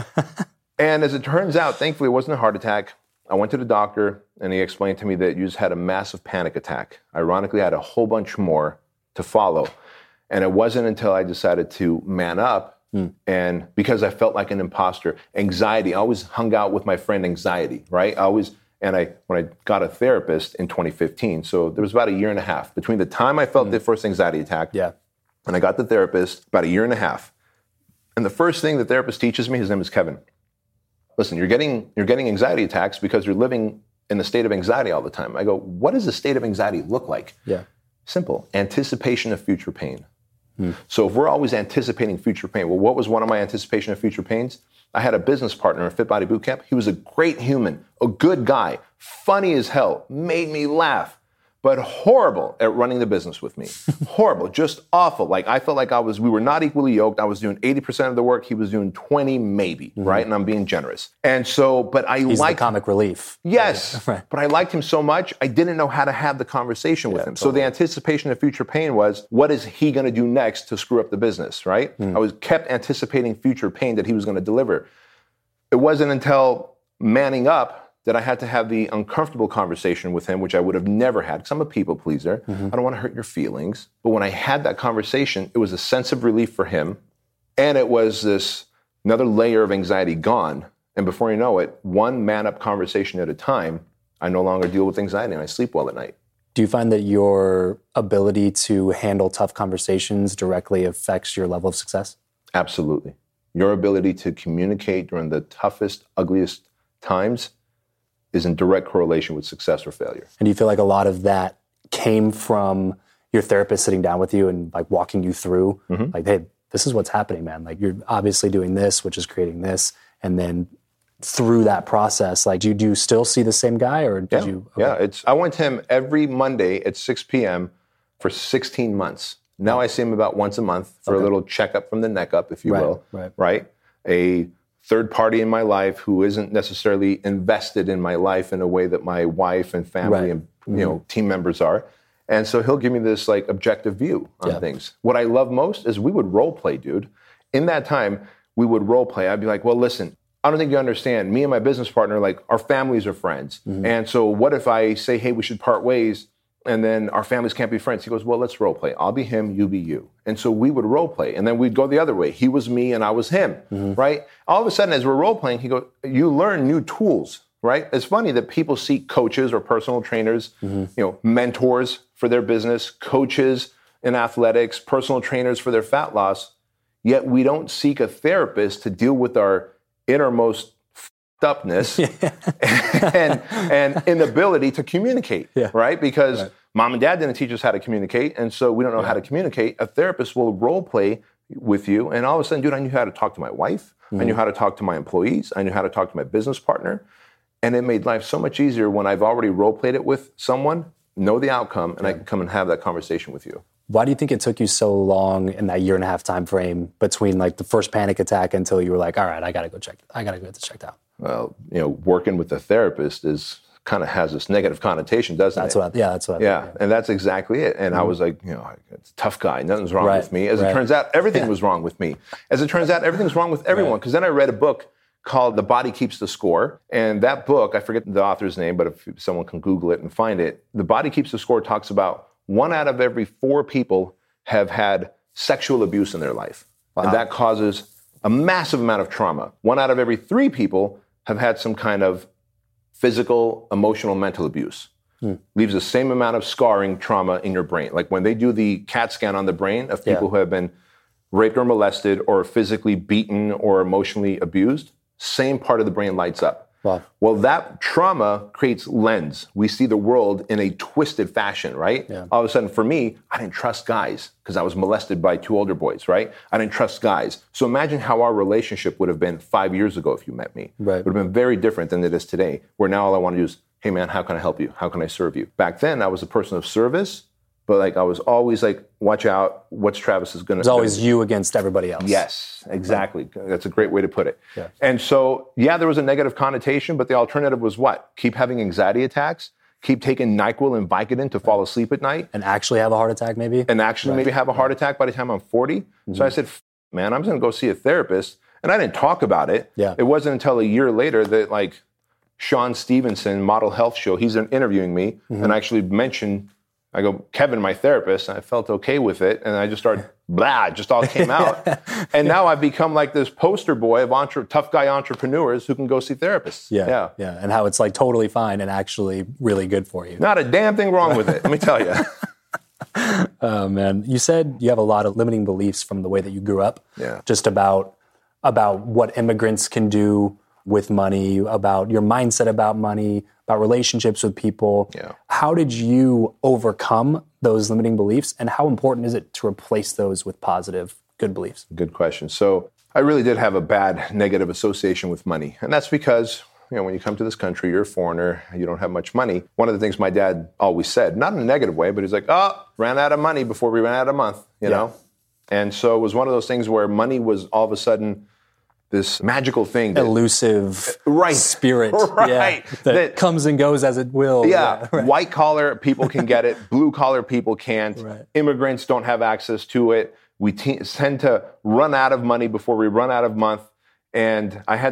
And as it turns out, thankfully, it wasn't a heart attack. I went to the doctor, and he explained to me that you just had a massive panic attack. Ironically, I had a whole bunch more to follow. And it wasn't until I decided to man up, mm. and because I felt like an imposter, anxiety, I always hung out with my friend anxiety, right? I always... And I, when I got a therapist in twenty fifteen, so there was about a year and a half between the time I felt mm. the first anxiety attack yeah. and I got the therapist, about a year and a half. And the first thing the therapist teaches me, his name is Kevin. Listen, you're getting you're getting anxiety attacks because you're living in a state of anxiety all the time. I go, what does a state of anxiety look like? Yeah. Simple. Anticipation of future pain. Mm. So if we're always anticipating future pain, well, what was one of my anticipation of future pains? I had a business partner in Fit Body Bootcamp. He was a great human, a good guy, funny as hell, made me laugh, but horrible at running the business with me. Horrible, just awful. Like I felt like I was, we were not equally yoked. I was doing eighty percent of the work. He was doing twenty maybe, mm-hmm. right? And I'm being generous. And so, but I He's liked- the comic relief. Yes, right. But I liked him so much, I didn't know how to have the conversation with yeah, him. totally. So the anticipation of future pain was, what is he going to do next to screw up the business, right? Mm. I was kept anticipating future pain that he was going to deliver. It wasn't until manning up that I had to have the uncomfortable conversation with him, which I would have never had, because I'm a people pleaser. Mm-hmm. I don't want to hurt your feelings. But when I had that conversation, it was a sense of relief for him. And it was this another layer of anxiety gone. And before you know it, one man-up conversation at a time, I no longer deal with anxiety and I sleep well at night. Do you find that your ability to handle tough conversations directly affects your level of success? Absolutely. Your ability to communicate during the toughest, ugliest times is in direct correlation with success or failure. And do you feel like a lot of that came from your therapist sitting down with you and like walking you through, mm-hmm. like, hey, this is what's happening, man. Like you're obviously doing this, which is creating this. And then through that process, like, do you, do you still see the same guy or did yeah. you? Okay. Yeah, it's. I went to him every Monday at six p.m. for sixteen months. Now I see him about once a month for okay. a little checkup from the neck up, if you right, will. Right. Right. A third party in my life who isn't necessarily invested in my life in a way that my wife and family right. and mm-hmm. you know team members are. And so he'll give me this like objective view on yeah. things. What I love most is we would role play, dude. In that time, we would role play. I'd be like, well, listen, I don't think you understand. Me and my business partner, like our families are friends. Mm-hmm. And so what if I say, hey, we should part ways and then our families can't be friends? He goes, well, let's role play. I'll be him, you be you. And so we would role play. And then we'd go the other way. He was me and I was him, mm-hmm. right? All of a sudden, as we're role playing, he goes, you learn new tools, right? It's funny that people seek coaches or personal trainers, mm-hmm. you know, mentors for their business, coaches in athletics, personal trainers for their fat loss. Yet we don't seek a therapist to deal with our innermost upness and, and inability to communicate, yeah. right? Because right. mom and dad didn't teach us how to communicate, and so we don't know yeah. how to communicate. A therapist will role play with you, and all of a sudden, dude, I knew how to talk to my wife. Mm-hmm. I knew how to talk to my employees. I knew how to talk to my business partner. And it made life so much easier when I've already role played it with someone, know the outcome, and yeah. I can come and have that conversation with you. Why do you think it took you so long in that year and a half time frame between like the first panic attack until you were like, all right, I gotta go check, I gotta go get this checked out? Well, you know, working with a therapist is kind of has this negative connotation, doesn't that's it? What I, yeah, that's what I yeah, think, yeah, and that's exactly it. And mm-hmm. I was like, you know, it's a tough guy. Nothing's wrong right. with me. As right. it turns out, everything yeah. was wrong with me. As it turns out, everything's wrong with everyone. Because right. then I read a book called The Body Keeps the Score. And that book, I forget the author's name, but if someone can Google it and find it, The Body Keeps the Score talks about one out of every four people have had sexual abuse in their life. Wow. And that causes a massive amount of trauma. One out of every three people have had some kind of physical, emotional, mental abuse. Hmm. Leaves the same amount of scarring trauma in your brain. Like when they do the CAT scan on the brain of people yeah. who have been raped or molested or physically beaten or emotionally abused, same part of the brain lights up. Wow. Well, that trauma creates lens. We see the world in a twisted fashion, right? Yeah. All of a sudden, for me, I didn't trust guys because I was molested by two older boys, right? I didn't trust guys. So imagine how our relationship would have been five years ago if you met me. Right. It would have been very different than it is today, where now all I want to do is, hey man, how can I help you? How can I serve you? Back then, I was a person of service, but like I was always like, watch out, what's Travis is going to... It's always you against everybody else. Yes, exactly. Right. That's a great way to put it. Yeah. And so, yeah, there was a negative connotation, but the alternative was what? Keep having anxiety attacks, keep taking NyQuil and Vicodin to fall asleep at night. And actually have a heart attack maybe? And actually right. maybe have a heart attack by the time I'm forty. Mm-hmm. So I said, man, I'm just going to go see a therapist. And I didn't talk about it. Yeah. It wasn't until a year later that like Sean Stevenson, Model Health Show, he's interviewing me mm-hmm. and I actually mentioned, I go, Kevin, my therapist, and I felt okay with it. And I just started, blah, it just all came out. And now I've become like this poster boy of entre- tough guy entrepreneurs who can go see therapists. Yeah, yeah. Yeah. And how it's like totally fine and actually really good for you. Not a damn thing wrong with it, let me tell you. Oh, man. You said you have a lot of limiting beliefs from the way that you grew up. Yeah. Just about, about what immigrants can do with money, about your mindset about money, about relationships with people. Yeah. How did you overcome those limiting beliefs, and how important is it to replace those with positive, good beliefs? Good question. So I really did have a bad negative association with money. And that's because, you know, when you come to this country, you're a foreigner, you don't have much money. One of the things my dad always said, not in a negative way, but he's like, oh, ran out of money before we ran out of month, you yeah. know? And so it was one of those things where money was all of a sudden this magical thing. That, elusive right, spirit. Right. Yeah, that, that comes and goes as it will. Yeah. yeah right. White collar people can get it. Blue collar people can't. Right. Immigrants don't have access to it. We t- tend to run out of money before we run out of month. And I had this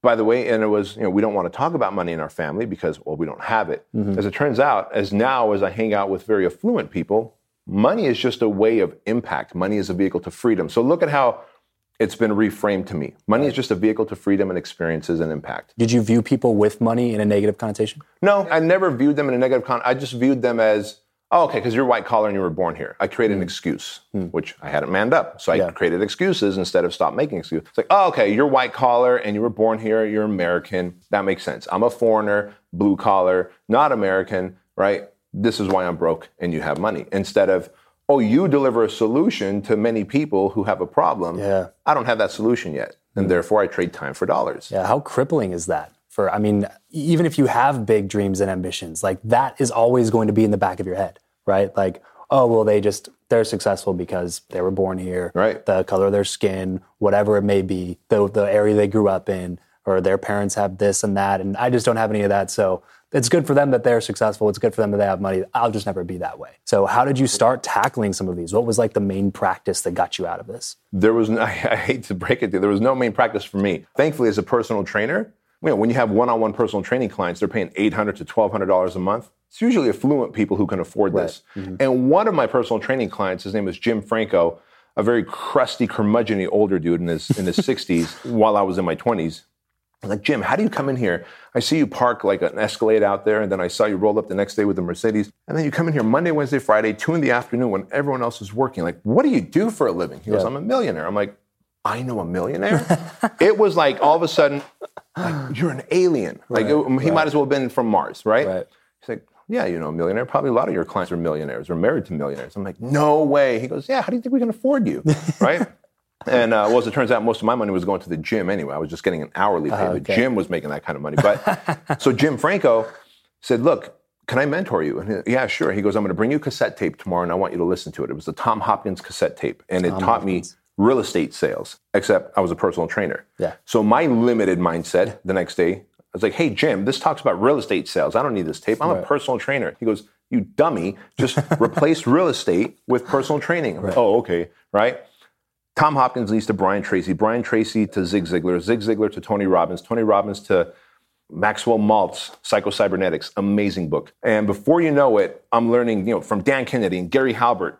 by the way, and it was, you know, we don't want to talk about money in our family because, well, we don't have it. Mm-hmm. As it turns out, as now as I hang out with very affluent people, money is just a way of impact. Money is a vehicle to freedom. So look at how it's been reframed to me. Money is just a vehicle to freedom and experiences and impact. Did you view people with money in a negative connotation? No, I never viewed them in a negative con. I just viewed them as, oh, okay, because you're white collar and you were born here. I created mm. an excuse, mm. which I hadn't manned up. So I yeah. created excuses instead of stop making excuses. It's like, oh, okay, you're white collar and you were born here. You're American. That makes sense. I'm a foreigner, blue collar, not American, right? This is why I'm broke and you have money. Instead of, oh, you deliver a solution to many people who have a problem. Yeah. I don't have that solution yet. And mm. therefore I trade time for dollars. Yeah. How crippling is that? For, I mean, even if you have big dreams and ambitions, like that is always going to be in the back of your head, right? Like, oh, well, they just, they're successful because they were born here, right? The color of their skin, whatever it may be, the, the area they grew up in, or their parents have this and that. And I just don't have any of that. So it's good for them that they're successful. It's good for them that they have money. I'll just never be that way. So how did you start tackling some of these? What was like the main practice that got you out of this? There was, no, I hate to break it to you, there was no main practice for me. Thankfully, as a personal trainer, you know, when you have one-on-one personal training clients, they're paying eight hundred dollars to twelve hundred dollars a month. It's usually affluent people who can afford right. this. Mm-hmm. And one of my personal training clients, his name is Jim Franco, a very crusty, curmudgeon-y older dude in his, in his sixties while I was in my twenties. I'm like, Jim, how do you come in here? I see you park like an Escalade out there, and then I saw you roll up the next day with the Mercedes. And then you come in here Monday, Wednesday, Friday, two in the afternoon when everyone else is working. Like, what do you do for a living? He goes, yeah. I'm a millionaire. I'm like, I know a millionaire? It was like all of a sudden, like, you're an alien. Like, right, it, he right. might as well have been from Mars, right? right? He's like, yeah, you know a millionaire. Probably a lot of your clients are millionaires or married to millionaires. I'm like, no way. He goes, yeah, how do you think we can afford you, right? And uh, well, as it turns out, most of my money was going to the gym anyway. I was just getting an hourly pay. Uh, okay. The gym was making that kind of money. But so Jim Franco said, look, can I mentor you? And he, yeah, sure. He goes, I'm going to bring you a cassette tape tomorrow, and I want you to listen to it. It was the Tom Hopkins cassette tape, and Tom it taught Hopkins. me real estate sales, except I was a personal trainer. Yeah. So my limited mindset the next day, I was like, hey, Jim, this talks about real estate sales. I don't need this tape. I'm right. a personal trainer. He goes, you dummy, just replace real estate with personal training. I'm right. like, oh, okay, right? Tom Hopkins leads to Brian Tracy, Brian Tracy to Zig Ziglar, Zig Ziglar to Tony Robbins, Tony Robbins to Maxwell Maltz, Psycho-Cybernetics, amazing book. And before you know it, I'm learning, you know, from Dan Kennedy and Gary Halbert.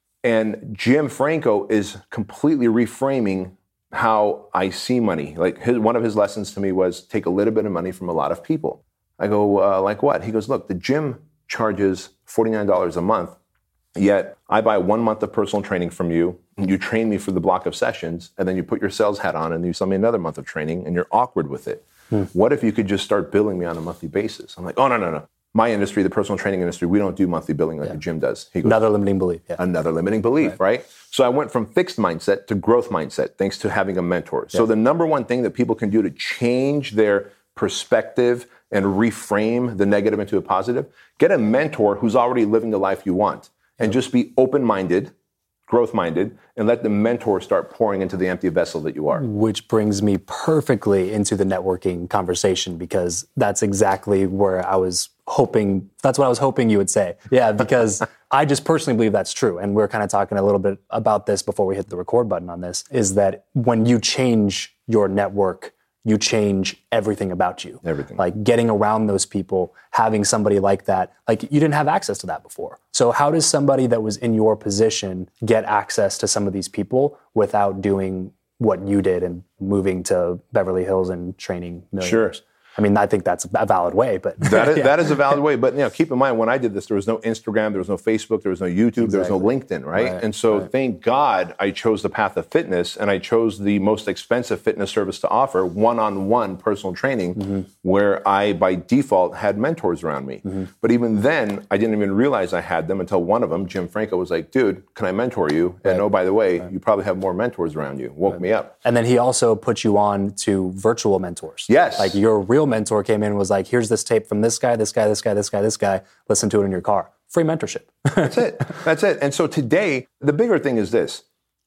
And Jim Franco is completely reframing how I see money. Like his, one of his lessons to me was take a little bit of money from a lot of people. I go, uh, like what? He goes, look, the gym charges forty-nine dollars a month, yet I buy one month of personal training from you. You train me for the block of sessions, and then you put your sales hat on and you sell me another month of training, and you're awkward with it. Hmm. What if you could just start billing me on a monthly basis? I'm like, oh, no, no, no. My industry, the personal training industry, we don't do monthly billing like yeah. the gym does. He goes, another limiting belief. Yeah. Another limiting belief, right. right? So I went from fixed mindset to growth mindset, thanks to having a mentor. Yeah. So the number one thing that people can do to change their perspective and reframe the negative into a positive, get a mentor who's already living the life you want. And yeah. just be open-minded, growth-minded, and let the mentor start pouring into the empty vessel that you are. Which brings me perfectly into the networking conversation, because that's exactly where I was hoping, that's what I was hoping you would say. Yeah, because I just personally believe that's true. And we we're kind of talking a little bit about this before we hit the record button on this, is that when you change your network, you change everything about you. Everything. Like getting around those people, having somebody like that, like you didn't have access to that before. So how does somebody that was in your position get access to some of these people without doing what you did and moving to Beverly Hills and training millionaires? Sure. I mean, I think that's a valid way, but that is, yeah. that is a valid way. But you know, keep in mind, when I did this, there was no Instagram, there was no Facebook, there was no YouTube, exactly. there was no LinkedIn, right? right and so, right. thank God, I chose the path of fitness, and I chose the most expensive fitness service to offer, one-on-one personal training, mm-hmm. where I, by default, had mentors around me. Mm-hmm. But even then, I didn't even realize I had them until one of them, Jim Franco, was like, "Dude, can I mentor you?" Right. And oh, by the way, right. you probably have more mentors around you. Woke right. me up. And then he also put you on to virtual mentors. Yes, like your real mentor came in and was like, here's this tape from this guy, this guy, this guy, this guy, this guy. Listen to it in your car. Free mentorship. That's it. That's it. And so today, the bigger thing is this.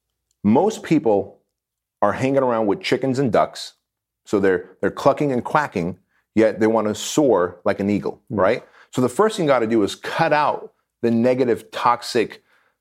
Most people are hanging around with chickens and ducks. So they're they're clucking and quacking, yet they want to soar like an eagle, mm. right? So the first thing you got to do is cut out the negative, toxic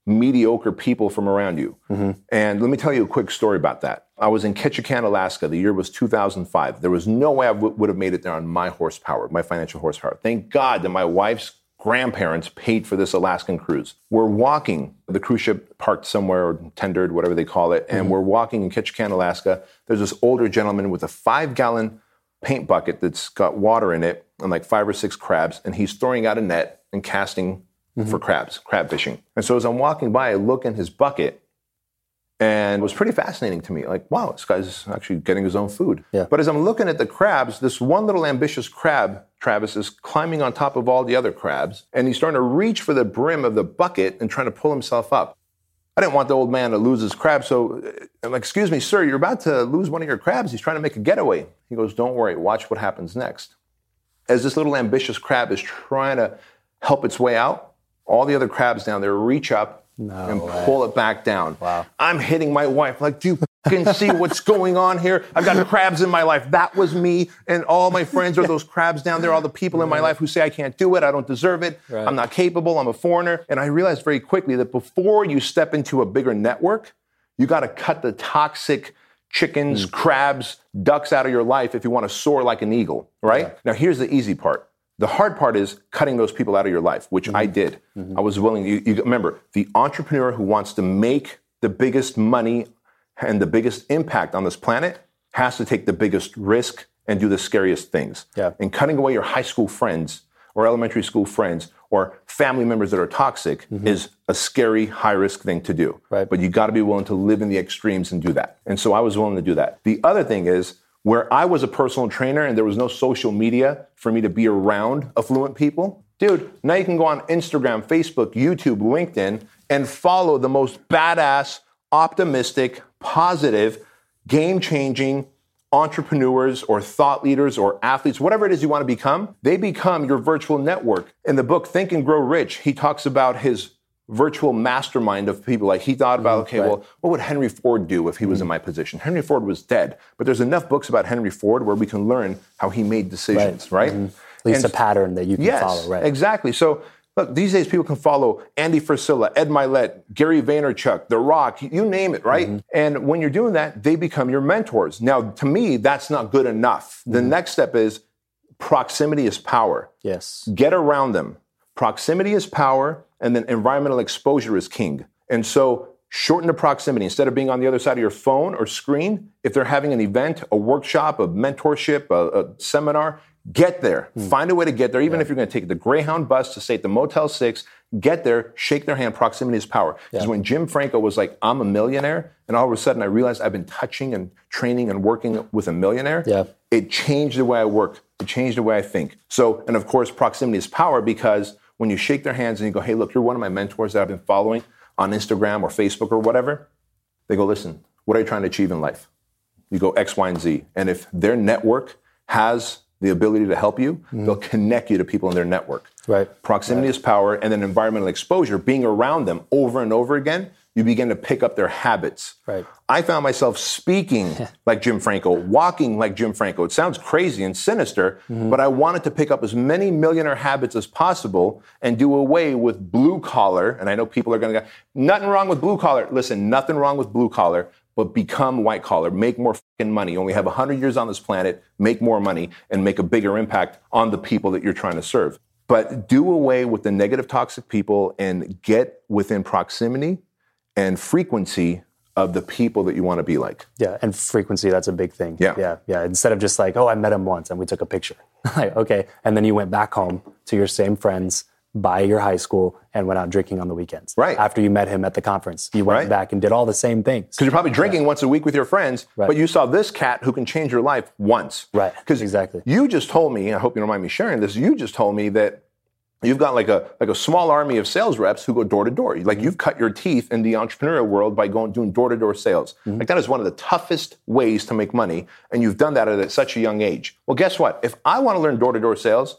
mediocre people from around you. Mm-hmm. And let me tell you a quick story about that. I was in Ketchikan, Alaska. The year was two thousand five. There was no way I w- would have made it there on my horsepower, my financial horsepower. Thank God that my wife's grandparents paid for this Alaskan cruise. We're walking, the cruise ship parked somewhere, or tendered, whatever they call it, and mm-hmm. we're walking in Ketchikan, Alaska. There's this older gentleman with a five-gallon paint bucket that's got water in it and like five or six crabs, and he's throwing out a net and casting mm-hmm. for crabs, crab fishing. And so as I'm walking by, I look in his bucket, and it was pretty fascinating to me. Like, wow, this guy's actually getting his own food. Yeah. But as I'm looking at the crabs, this one little ambitious crab, Travis, is climbing on top of all the other crabs, and he's starting to reach for the brim of the bucket and trying to pull himself up. I didn't want the old man to lose his crab, so I'm like, excuse me, sir, you're about to lose one of your crabs. He's trying to make a getaway. He goes, don't worry, watch what happens next. As this little ambitious crab is trying to help its way out, all the other crabs down there reach up no and way. pull it back down. Wow. I'm hitting my wife, like, do you fucking see what's going on here? I've got crabs in my life. That was me, and all my friends are those crabs down there, all the people in my life who say I can't do it, I don't deserve it, right. I'm not capable, I'm a foreigner. And I realized very quickly that before you step into a bigger network, you got to cut the toxic chickens, mm. crabs, ducks out of your life if you want to soar like an eagle, right? Yeah. Now, here's the easy part. The hard part is cutting those people out of your life, which mm-hmm. I did. Mm-hmm. I was willing. You, you remember, the entrepreneur who wants to make the biggest money and the biggest impact on this planet has to take the biggest risk and do the scariest things. Yeah. And cutting away your high school friends or elementary school friends or family members that are toxic mm-hmm. is a scary, high-risk thing to do. Right. But you got to be willing to live in the extremes and do that. And so I was willing to do that. The other thing is, where I was a personal trainer and there was no social media for me to be around affluent people, dude, now you can go on Instagram, Facebook, YouTube, LinkedIn, and follow the most badass, optimistic, positive, game-changing entrepreneurs or thought leaders or athletes, whatever it is you want to become. They become your virtual network. In the book, Think and Grow Rich, he talks about his virtual mastermind of people. Like he thought about, okay, right. well, what would Henry Ford do if he was mm. in my position? Henry Ford was dead, but there's enough books about Henry Ford where we can learn how he made decisions, right? right? Mm-hmm. At least and, a pattern that you can yes, follow, right? Exactly. So look, these days people can follow Andy Frisella, Ed Milet, Gary Vaynerchuk, The Rock, you name it, right? Mm-hmm. And when you're doing that, they become your mentors. Now, to me, that's not good enough. Mm-hmm. The next step is proximity is power. Yes. Get around them. Proximity is power, and then environmental exposure is king. And so shorten the proximity. Instead of being on the other side of your phone or screen, if they're having an event, a workshop, a mentorship, a, a seminar, get there. Mm. Find a way to get there. Even yeah. if you're going to take the Greyhound bus to, say, at the Motel six, get there, shake their hand. Proximity is power. Because yeah. when Jim Franco was like, I'm a millionaire, and all of a sudden I realized I've been touching and training and working with a millionaire, yeah. it changed the way I work. It changed the way I think. So, and of course, proximity is power, because when you shake their hands and you go, hey, look, you're one of my mentors that I've been following on Instagram or Facebook or whatever, they go, listen, what are you trying to achieve in life? You go X, Y, and Z. And if their network has the ability to help you, mm-hmm. they'll connect you to people in their network. Right. Proximity right. is power, and then environmental exposure, being around them over and over again, you begin to pick up their habits. Right. I found myself speaking like Jim Franco, walking like Jim Franco. It sounds crazy and sinister, mm-hmm. but I wanted to pick up as many millionaire habits as possible and do away with blue collar. And I know people are going to go, nothing wrong with blue collar. Listen, nothing wrong with blue collar, but become white collar, make more fucking money. You only have one hundred years on this planet, make more money and make a bigger impact on the people that you're trying to serve. But do away with the negative, toxic people and get within proximity and frequency of the people that you want to be like. Yeah, and frequency, that's a big thing. Yeah. Yeah, yeah. Instead of just like, oh, I met him once and we took a picture. Like, okay. And then you went back home to your same friends by your high school and went out drinking on the weekends. Right. After you met him at the conference. You went right. back and did all the same things. Because you're probably drinking yeah. once a week with your friends, right. but you saw this cat who can change your life once. Right, because exactly. You just told me, I hope you don't mind me sharing this, you just told me that you've got like a like a small army of sales reps who go door to door. Like you've cut your teeth in the entrepreneurial world by going doing door to door sales. Mm-hmm. Like that is one of the toughest ways to make money, and you've done that at such a young age. Well, guess what? If I want to learn door to door sales,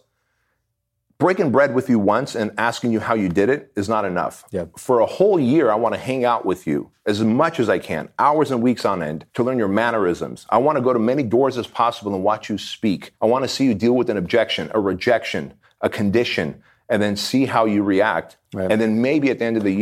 breaking bread with you once and asking you how you did it is not enough. Yep. For a whole year, I want to hang out with you as much as I can, hours and weeks on end, to learn your mannerisms. I want to go to many doors as possible and watch you speak. I want to see you deal with an objection, a rejection, a condition, and then see how you react. Right. And then maybe at the end of the year,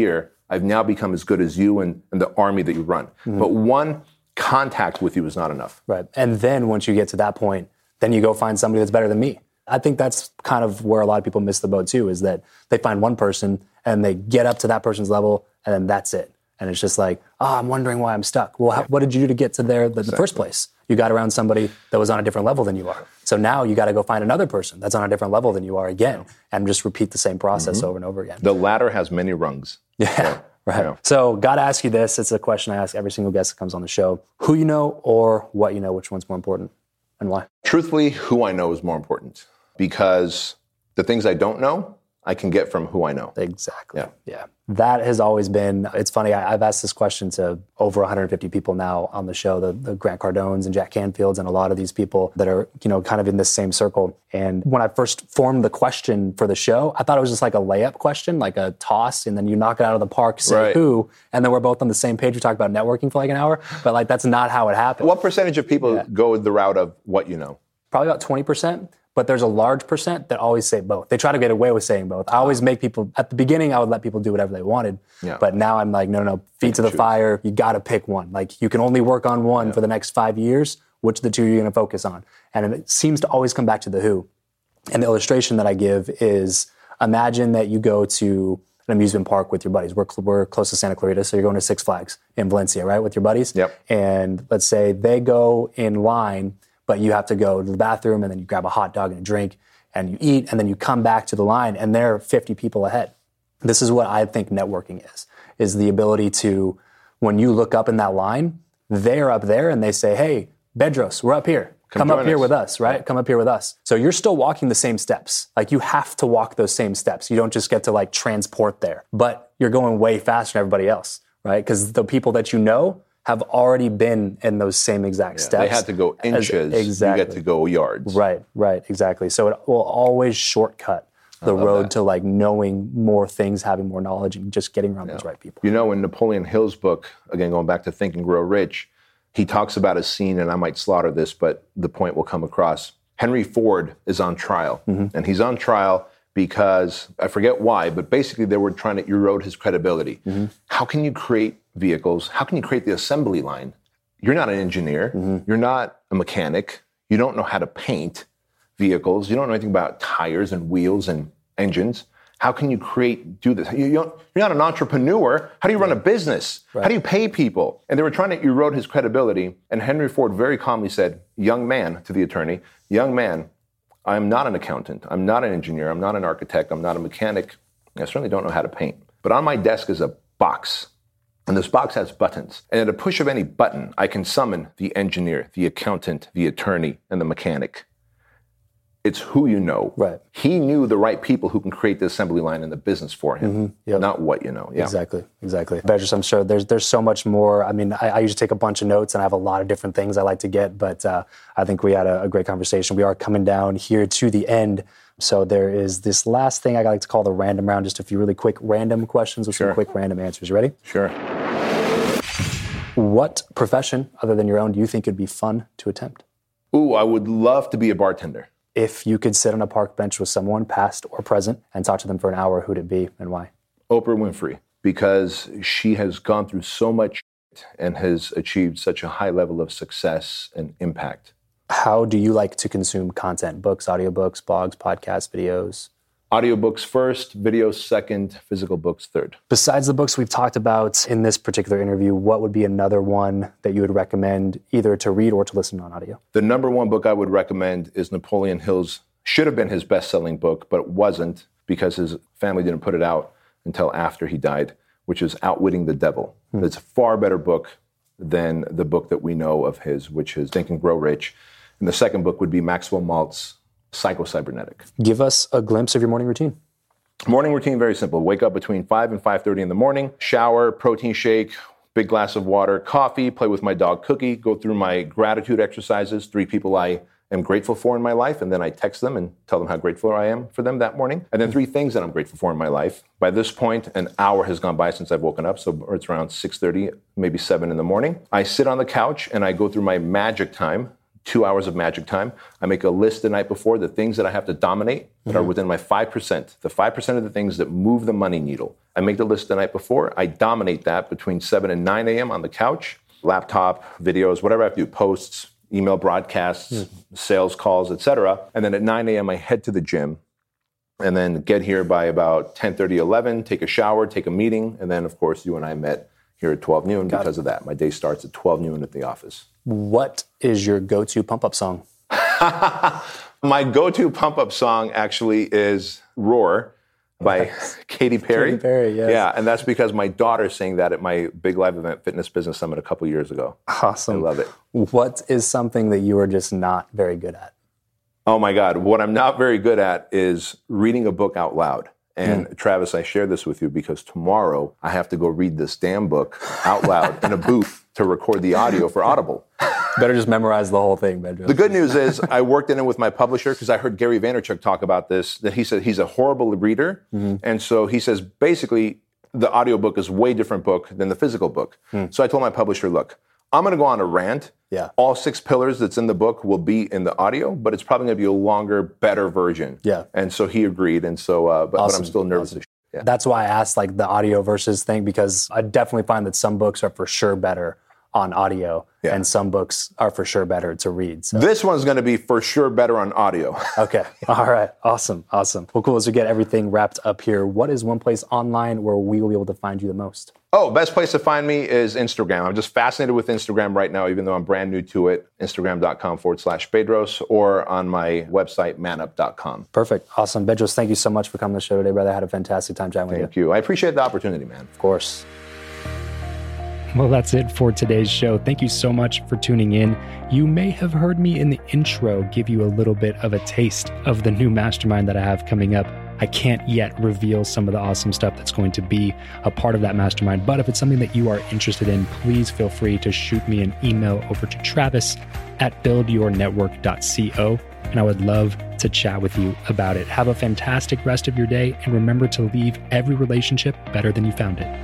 I've now become as good as you and, and the army that you run. Mm-hmm. But one contact with you is not enough. Right. And then once you get to that point, then you go find somebody that's better than me. I think that's kind of where a lot of people miss the boat too, is that they find one person and they get up to that person's level and then that's it. And it's just like, oh, I'm wondering why I'm stuck. Well, how, what did you do to get to there in the exactly. first place? You got around somebody that was on a different level than you are. So now you got to go find another person that's on a different level than you are again, yeah. and just repeat the same process mm-hmm. over and over again. The ladder has many rungs. Yeah, yeah. right. Yeah. So got to ask you this. It's a question I ask every single guest that comes on the show. Who you know or what you know, which one's more important and why? Truthfully, who I know is more important because the things I don't know, I can get from who I know. Exactly. Yeah. yeah. That has always been, it's funny, I, I've asked this question to over one hundred fifty people now on the show, the, the Grant Cardones and Jack Canfields and a lot of these people that are, you know, kind of in this same circle. And when I first formed the question for the show, I thought it was just like a layup question, like a toss, and then you knock it out of the park, say right. who, and then we're both on the same page. We talk about networking for like an hour, but like that's not how it happened. What percentage of people yeah. go the route of what you know? Probably about twenty percent. But there's a large percent that always say both. They try to get away with saying both. I always make people, at the beginning, I would let people do whatever they wanted. Yeah. But now I'm like, no, no, no, feet to the choose. fire. You got to pick one. Like, you can only work on one yeah. for the next five years. Which of the two are you going to focus on? And it seems to always come back to the who. And the illustration that I give is, imagine that you go to an amusement park with your buddies. We're, we're close to Santa Clarita, so you're going to Six Flags in Valencia, right, with your buddies? Yep. And let's say they go in line, but you have to go to the bathroom, and then you grab a hot dog and a drink, and you eat, and then you come back to the line, and they're fifty people ahead. This is what I think networking is, is the ability to, when you look up in that line, they're up there, and they say, hey, Bedros, we're up here. Come, Come up here us. with us, right? Yeah. Come up here with us. So you're still walking the same steps. Like, you have to walk those same steps. You don't just get to, like, transport there. But you're going way faster than everybody else, right? Because the people that you know have already been in those same exact yeah, steps. They had to go inches, as, exactly. You get to go yards. Right, right, exactly. So it will always shortcut the road that. to like knowing more things, having more knowledge, and just getting around yeah. those right people. You know, in Napoleon Hill's book, again, going back to Think and Grow Rich, he talks about a scene, and I might slaughter this, but the point will come across. Henry Ford is on trial, mm-hmm. and he's on trial because, I forget why, but basically they were trying to erode his credibility. Mm-hmm. How can you create vehicles? How can you create the assembly line? You're not an engineer. Mm-hmm. You're not a mechanic. You don't know how to paint vehicles. You don't know anything about tires and wheels and engines. How can you create, do this? You, you don't, you're not an entrepreneur. How do you run a business? Right. How do you pay people? And they were trying to erode his credibility. And Henry Ford very calmly said, young man, to the attorney, young man, I'm not an accountant. I'm not an engineer. I'm not an architect. I'm not a mechanic. I certainly don't know how to paint. But on my desk is a box. And this box has buttons. And at a push of any button, I can summon the engineer, the accountant, the attorney, and the mechanic. It's who you know. Right. He knew the right people who can create the assembly line in the business for him, mm-hmm. yep. not what you know. Yeah. Exactly, exactly. Bedros, I'm sure there's there's so much more. I mean, I, I usually take a bunch of notes, and I have a lot of different things I like to get, but uh, I think we had a, a great conversation. We are coming down here to the end. So there is this last thing I like to call the random round, just a few really quick random questions with sure. some quick random answers. You ready? Sure. What profession, other than your own, do you think would be fun to attempt? Ooh, I would love to be a bartender. If you could sit on a park bench with someone, past or present, and talk to them for an hour, who'd it be and why? Oprah Winfrey, because she has gone through so much and has achieved such a high level of success and impact. How do you like to consume content? Books, audiobooks, blogs, podcasts, videos? Audiobooks first, videos second, physical books third. Besides the books we've talked about in this particular interview, what would be another one that you would recommend either to read or to listen on audio? The number one book I would recommend is Napoleon Hill's, should have been his best-selling book, but it wasn't because his family didn't put it out until after he died, which is Outwitting the Devil. Hmm. It's a far better book than the book that we know of his, which is Think and Grow Rich. And the second book would be Maxwell Maltz, Psycho-Cybernetic. Give us a glimpse of your morning routine. Morning routine, very simple. Wake up between five and five thirty in the morning, shower, protein shake, big glass of water, coffee, play with my dog Cookie, go through my gratitude exercises, three people I am grateful for in my life, and then I text them and tell them how grateful I am for them that morning. And then three things that I'm grateful for in my life. By this point, an hour has gone by since I've woken up, so it's around six thirty, maybe seven in the morning. I sit on the couch and I go through my magic time, two hours of magic time. I make a list the night before, the things that I have to dominate that mm-hmm. are within my five percent, the five percent of the things that move the money needle. I make the list the night before. I dominate that between seven and nine a.m. on the couch, laptop, videos, whatever I have to do, posts, email broadcasts, mm-hmm. sales calls, et cetera. And then at nine a.m. I head to the gym and then get here by about ten thirty, eleven, take a shower, take a meeting. And then, of course, you and I met here at twelve noon Got because it. of that. My day starts at twelve noon at the office. What is your go-to pump-up song? My go-to pump-up song actually is Roar by Katy Perry. Katy Perry, yes. Yeah, and that's because my daughter sang that at my big live event, Fitness Business Summit, a couple years ago. Awesome. I love it. What is something that you are just not very good at? Oh my God. What I'm not very good at is reading a book out loud. And mm. Travis, I share this with you because tomorrow I have to go read this damn book out loud in a booth to record the audio for Audible. Better just memorize the whole thing, Bedros. The good news is I worked in it with my publisher because I heard Gary Vaynerchuk talk about this, that he said he's a horrible reader. Mm-hmm. And so he says, basically, the audiobook is a way different book than the physical book. Mm. So I told my publisher, look, I'm going to go on a rant. Yeah. All six pillars that's in the book will be in the audio, but it's probably going to be a longer, better version. Yeah. And so he agreed. And so, uh, but, awesome. but I'm still nervous. Awesome. Yeah. That's why I asked like the audio versus thing, because I definitely find that some books are for sure better on audio yeah. and some books are for sure better to read. So. This one's going to be for sure better on audio. Okay. All right. Awesome. Awesome. Well, cool. As we get everything wrapped up here, what is one place online where we will be able to find you the most? Oh, best place to find me is Instagram. I'm just fascinated with Instagram right now, even though I'm brand new to it. Instagram.com forward slash Bedros or on my website, manup dot com. Perfect. Awesome. Bedros, thank you so much for coming to the show today, brother. I had a fantastic time chatting with you. Thank you. I appreciate the opportunity, man. Of course. Well, that's it for today's show. Thank you so much for tuning in. You may have heard me in the intro give you a little bit of a taste of the new mastermind that I have coming up. I can't yet reveal some of the awesome stuff that's going to be a part of that mastermind, but if it's something that you are interested in, please feel free to shoot me an email over to Travis at build your network dot co, and I would love to chat with you about it. Have a fantastic rest of your day, and remember to leave every relationship better than you found it.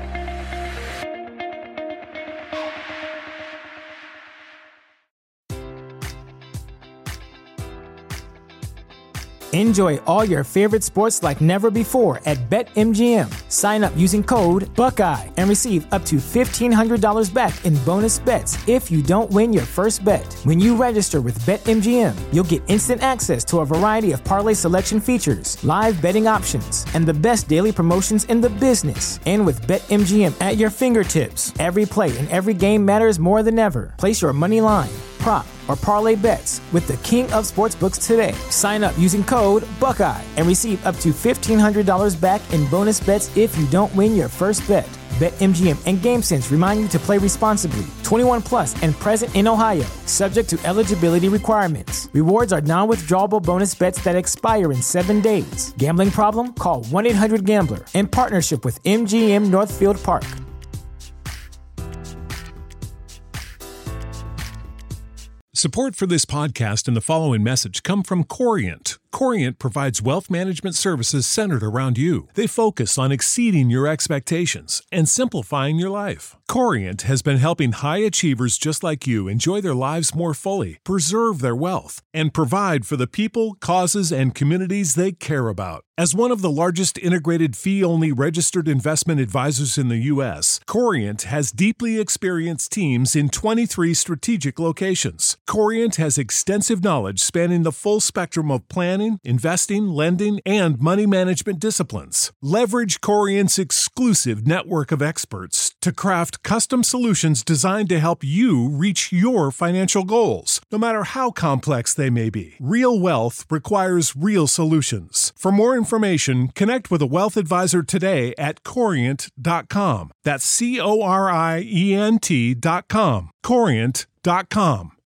Enjoy all your favorite sports like never before at BetMGM. Sign up using code Buckeye and receive up to fifteen hundred dollars back in bonus bets if you don't win your first bet. When you register with BetMGM, you'll get instant access to a variety of parlay selection features, live betting options, and the best daily promotions in the business. And with BetMGM at your fingertips, every play and every game matters more than ever. Place your money line, prop, or parlay bets with the king of sportsbooks today. Sign up using code Buckeye and receive up to fifteen hundred dollars back in bonus bets if you don't win your first bet. BetMGM and GameSense remind you to play responsibly. twenty-one plus and present in Ohio, subject to eligibility requirements. Rewards are non-withdrawable bonus bets that expire in seven days. Gambling problem? Call one eight hundred gambler in partnership with M G M Northfield Park. Support for this podcast and the following message come from Corient. Corient provides wealth management services centered around you. They focus on exceeding your expectations and simplifying your life. Corient has been helping high achievers just like you enjoy their lives more fully, preserve their wealth, and provide for the people, causes, and communities they care about. As one of the largest integrated fee-only registered investment advisors in the U S, Corient has deeply experienced teams in twenty-three strategic locations. Corient has extensive knowledge spanning the full spectrum of planning, investing, lending, and money management disciplines. Leverage Corient's exclusive network of experts to craft custom solutions designed to help you reach your financial goals, no matter how complex they may be. Real wealth requires real solutions. For more information, connect with a wealth advisor today at corient dot com. That's C O R I E N T dot com. corient dot com.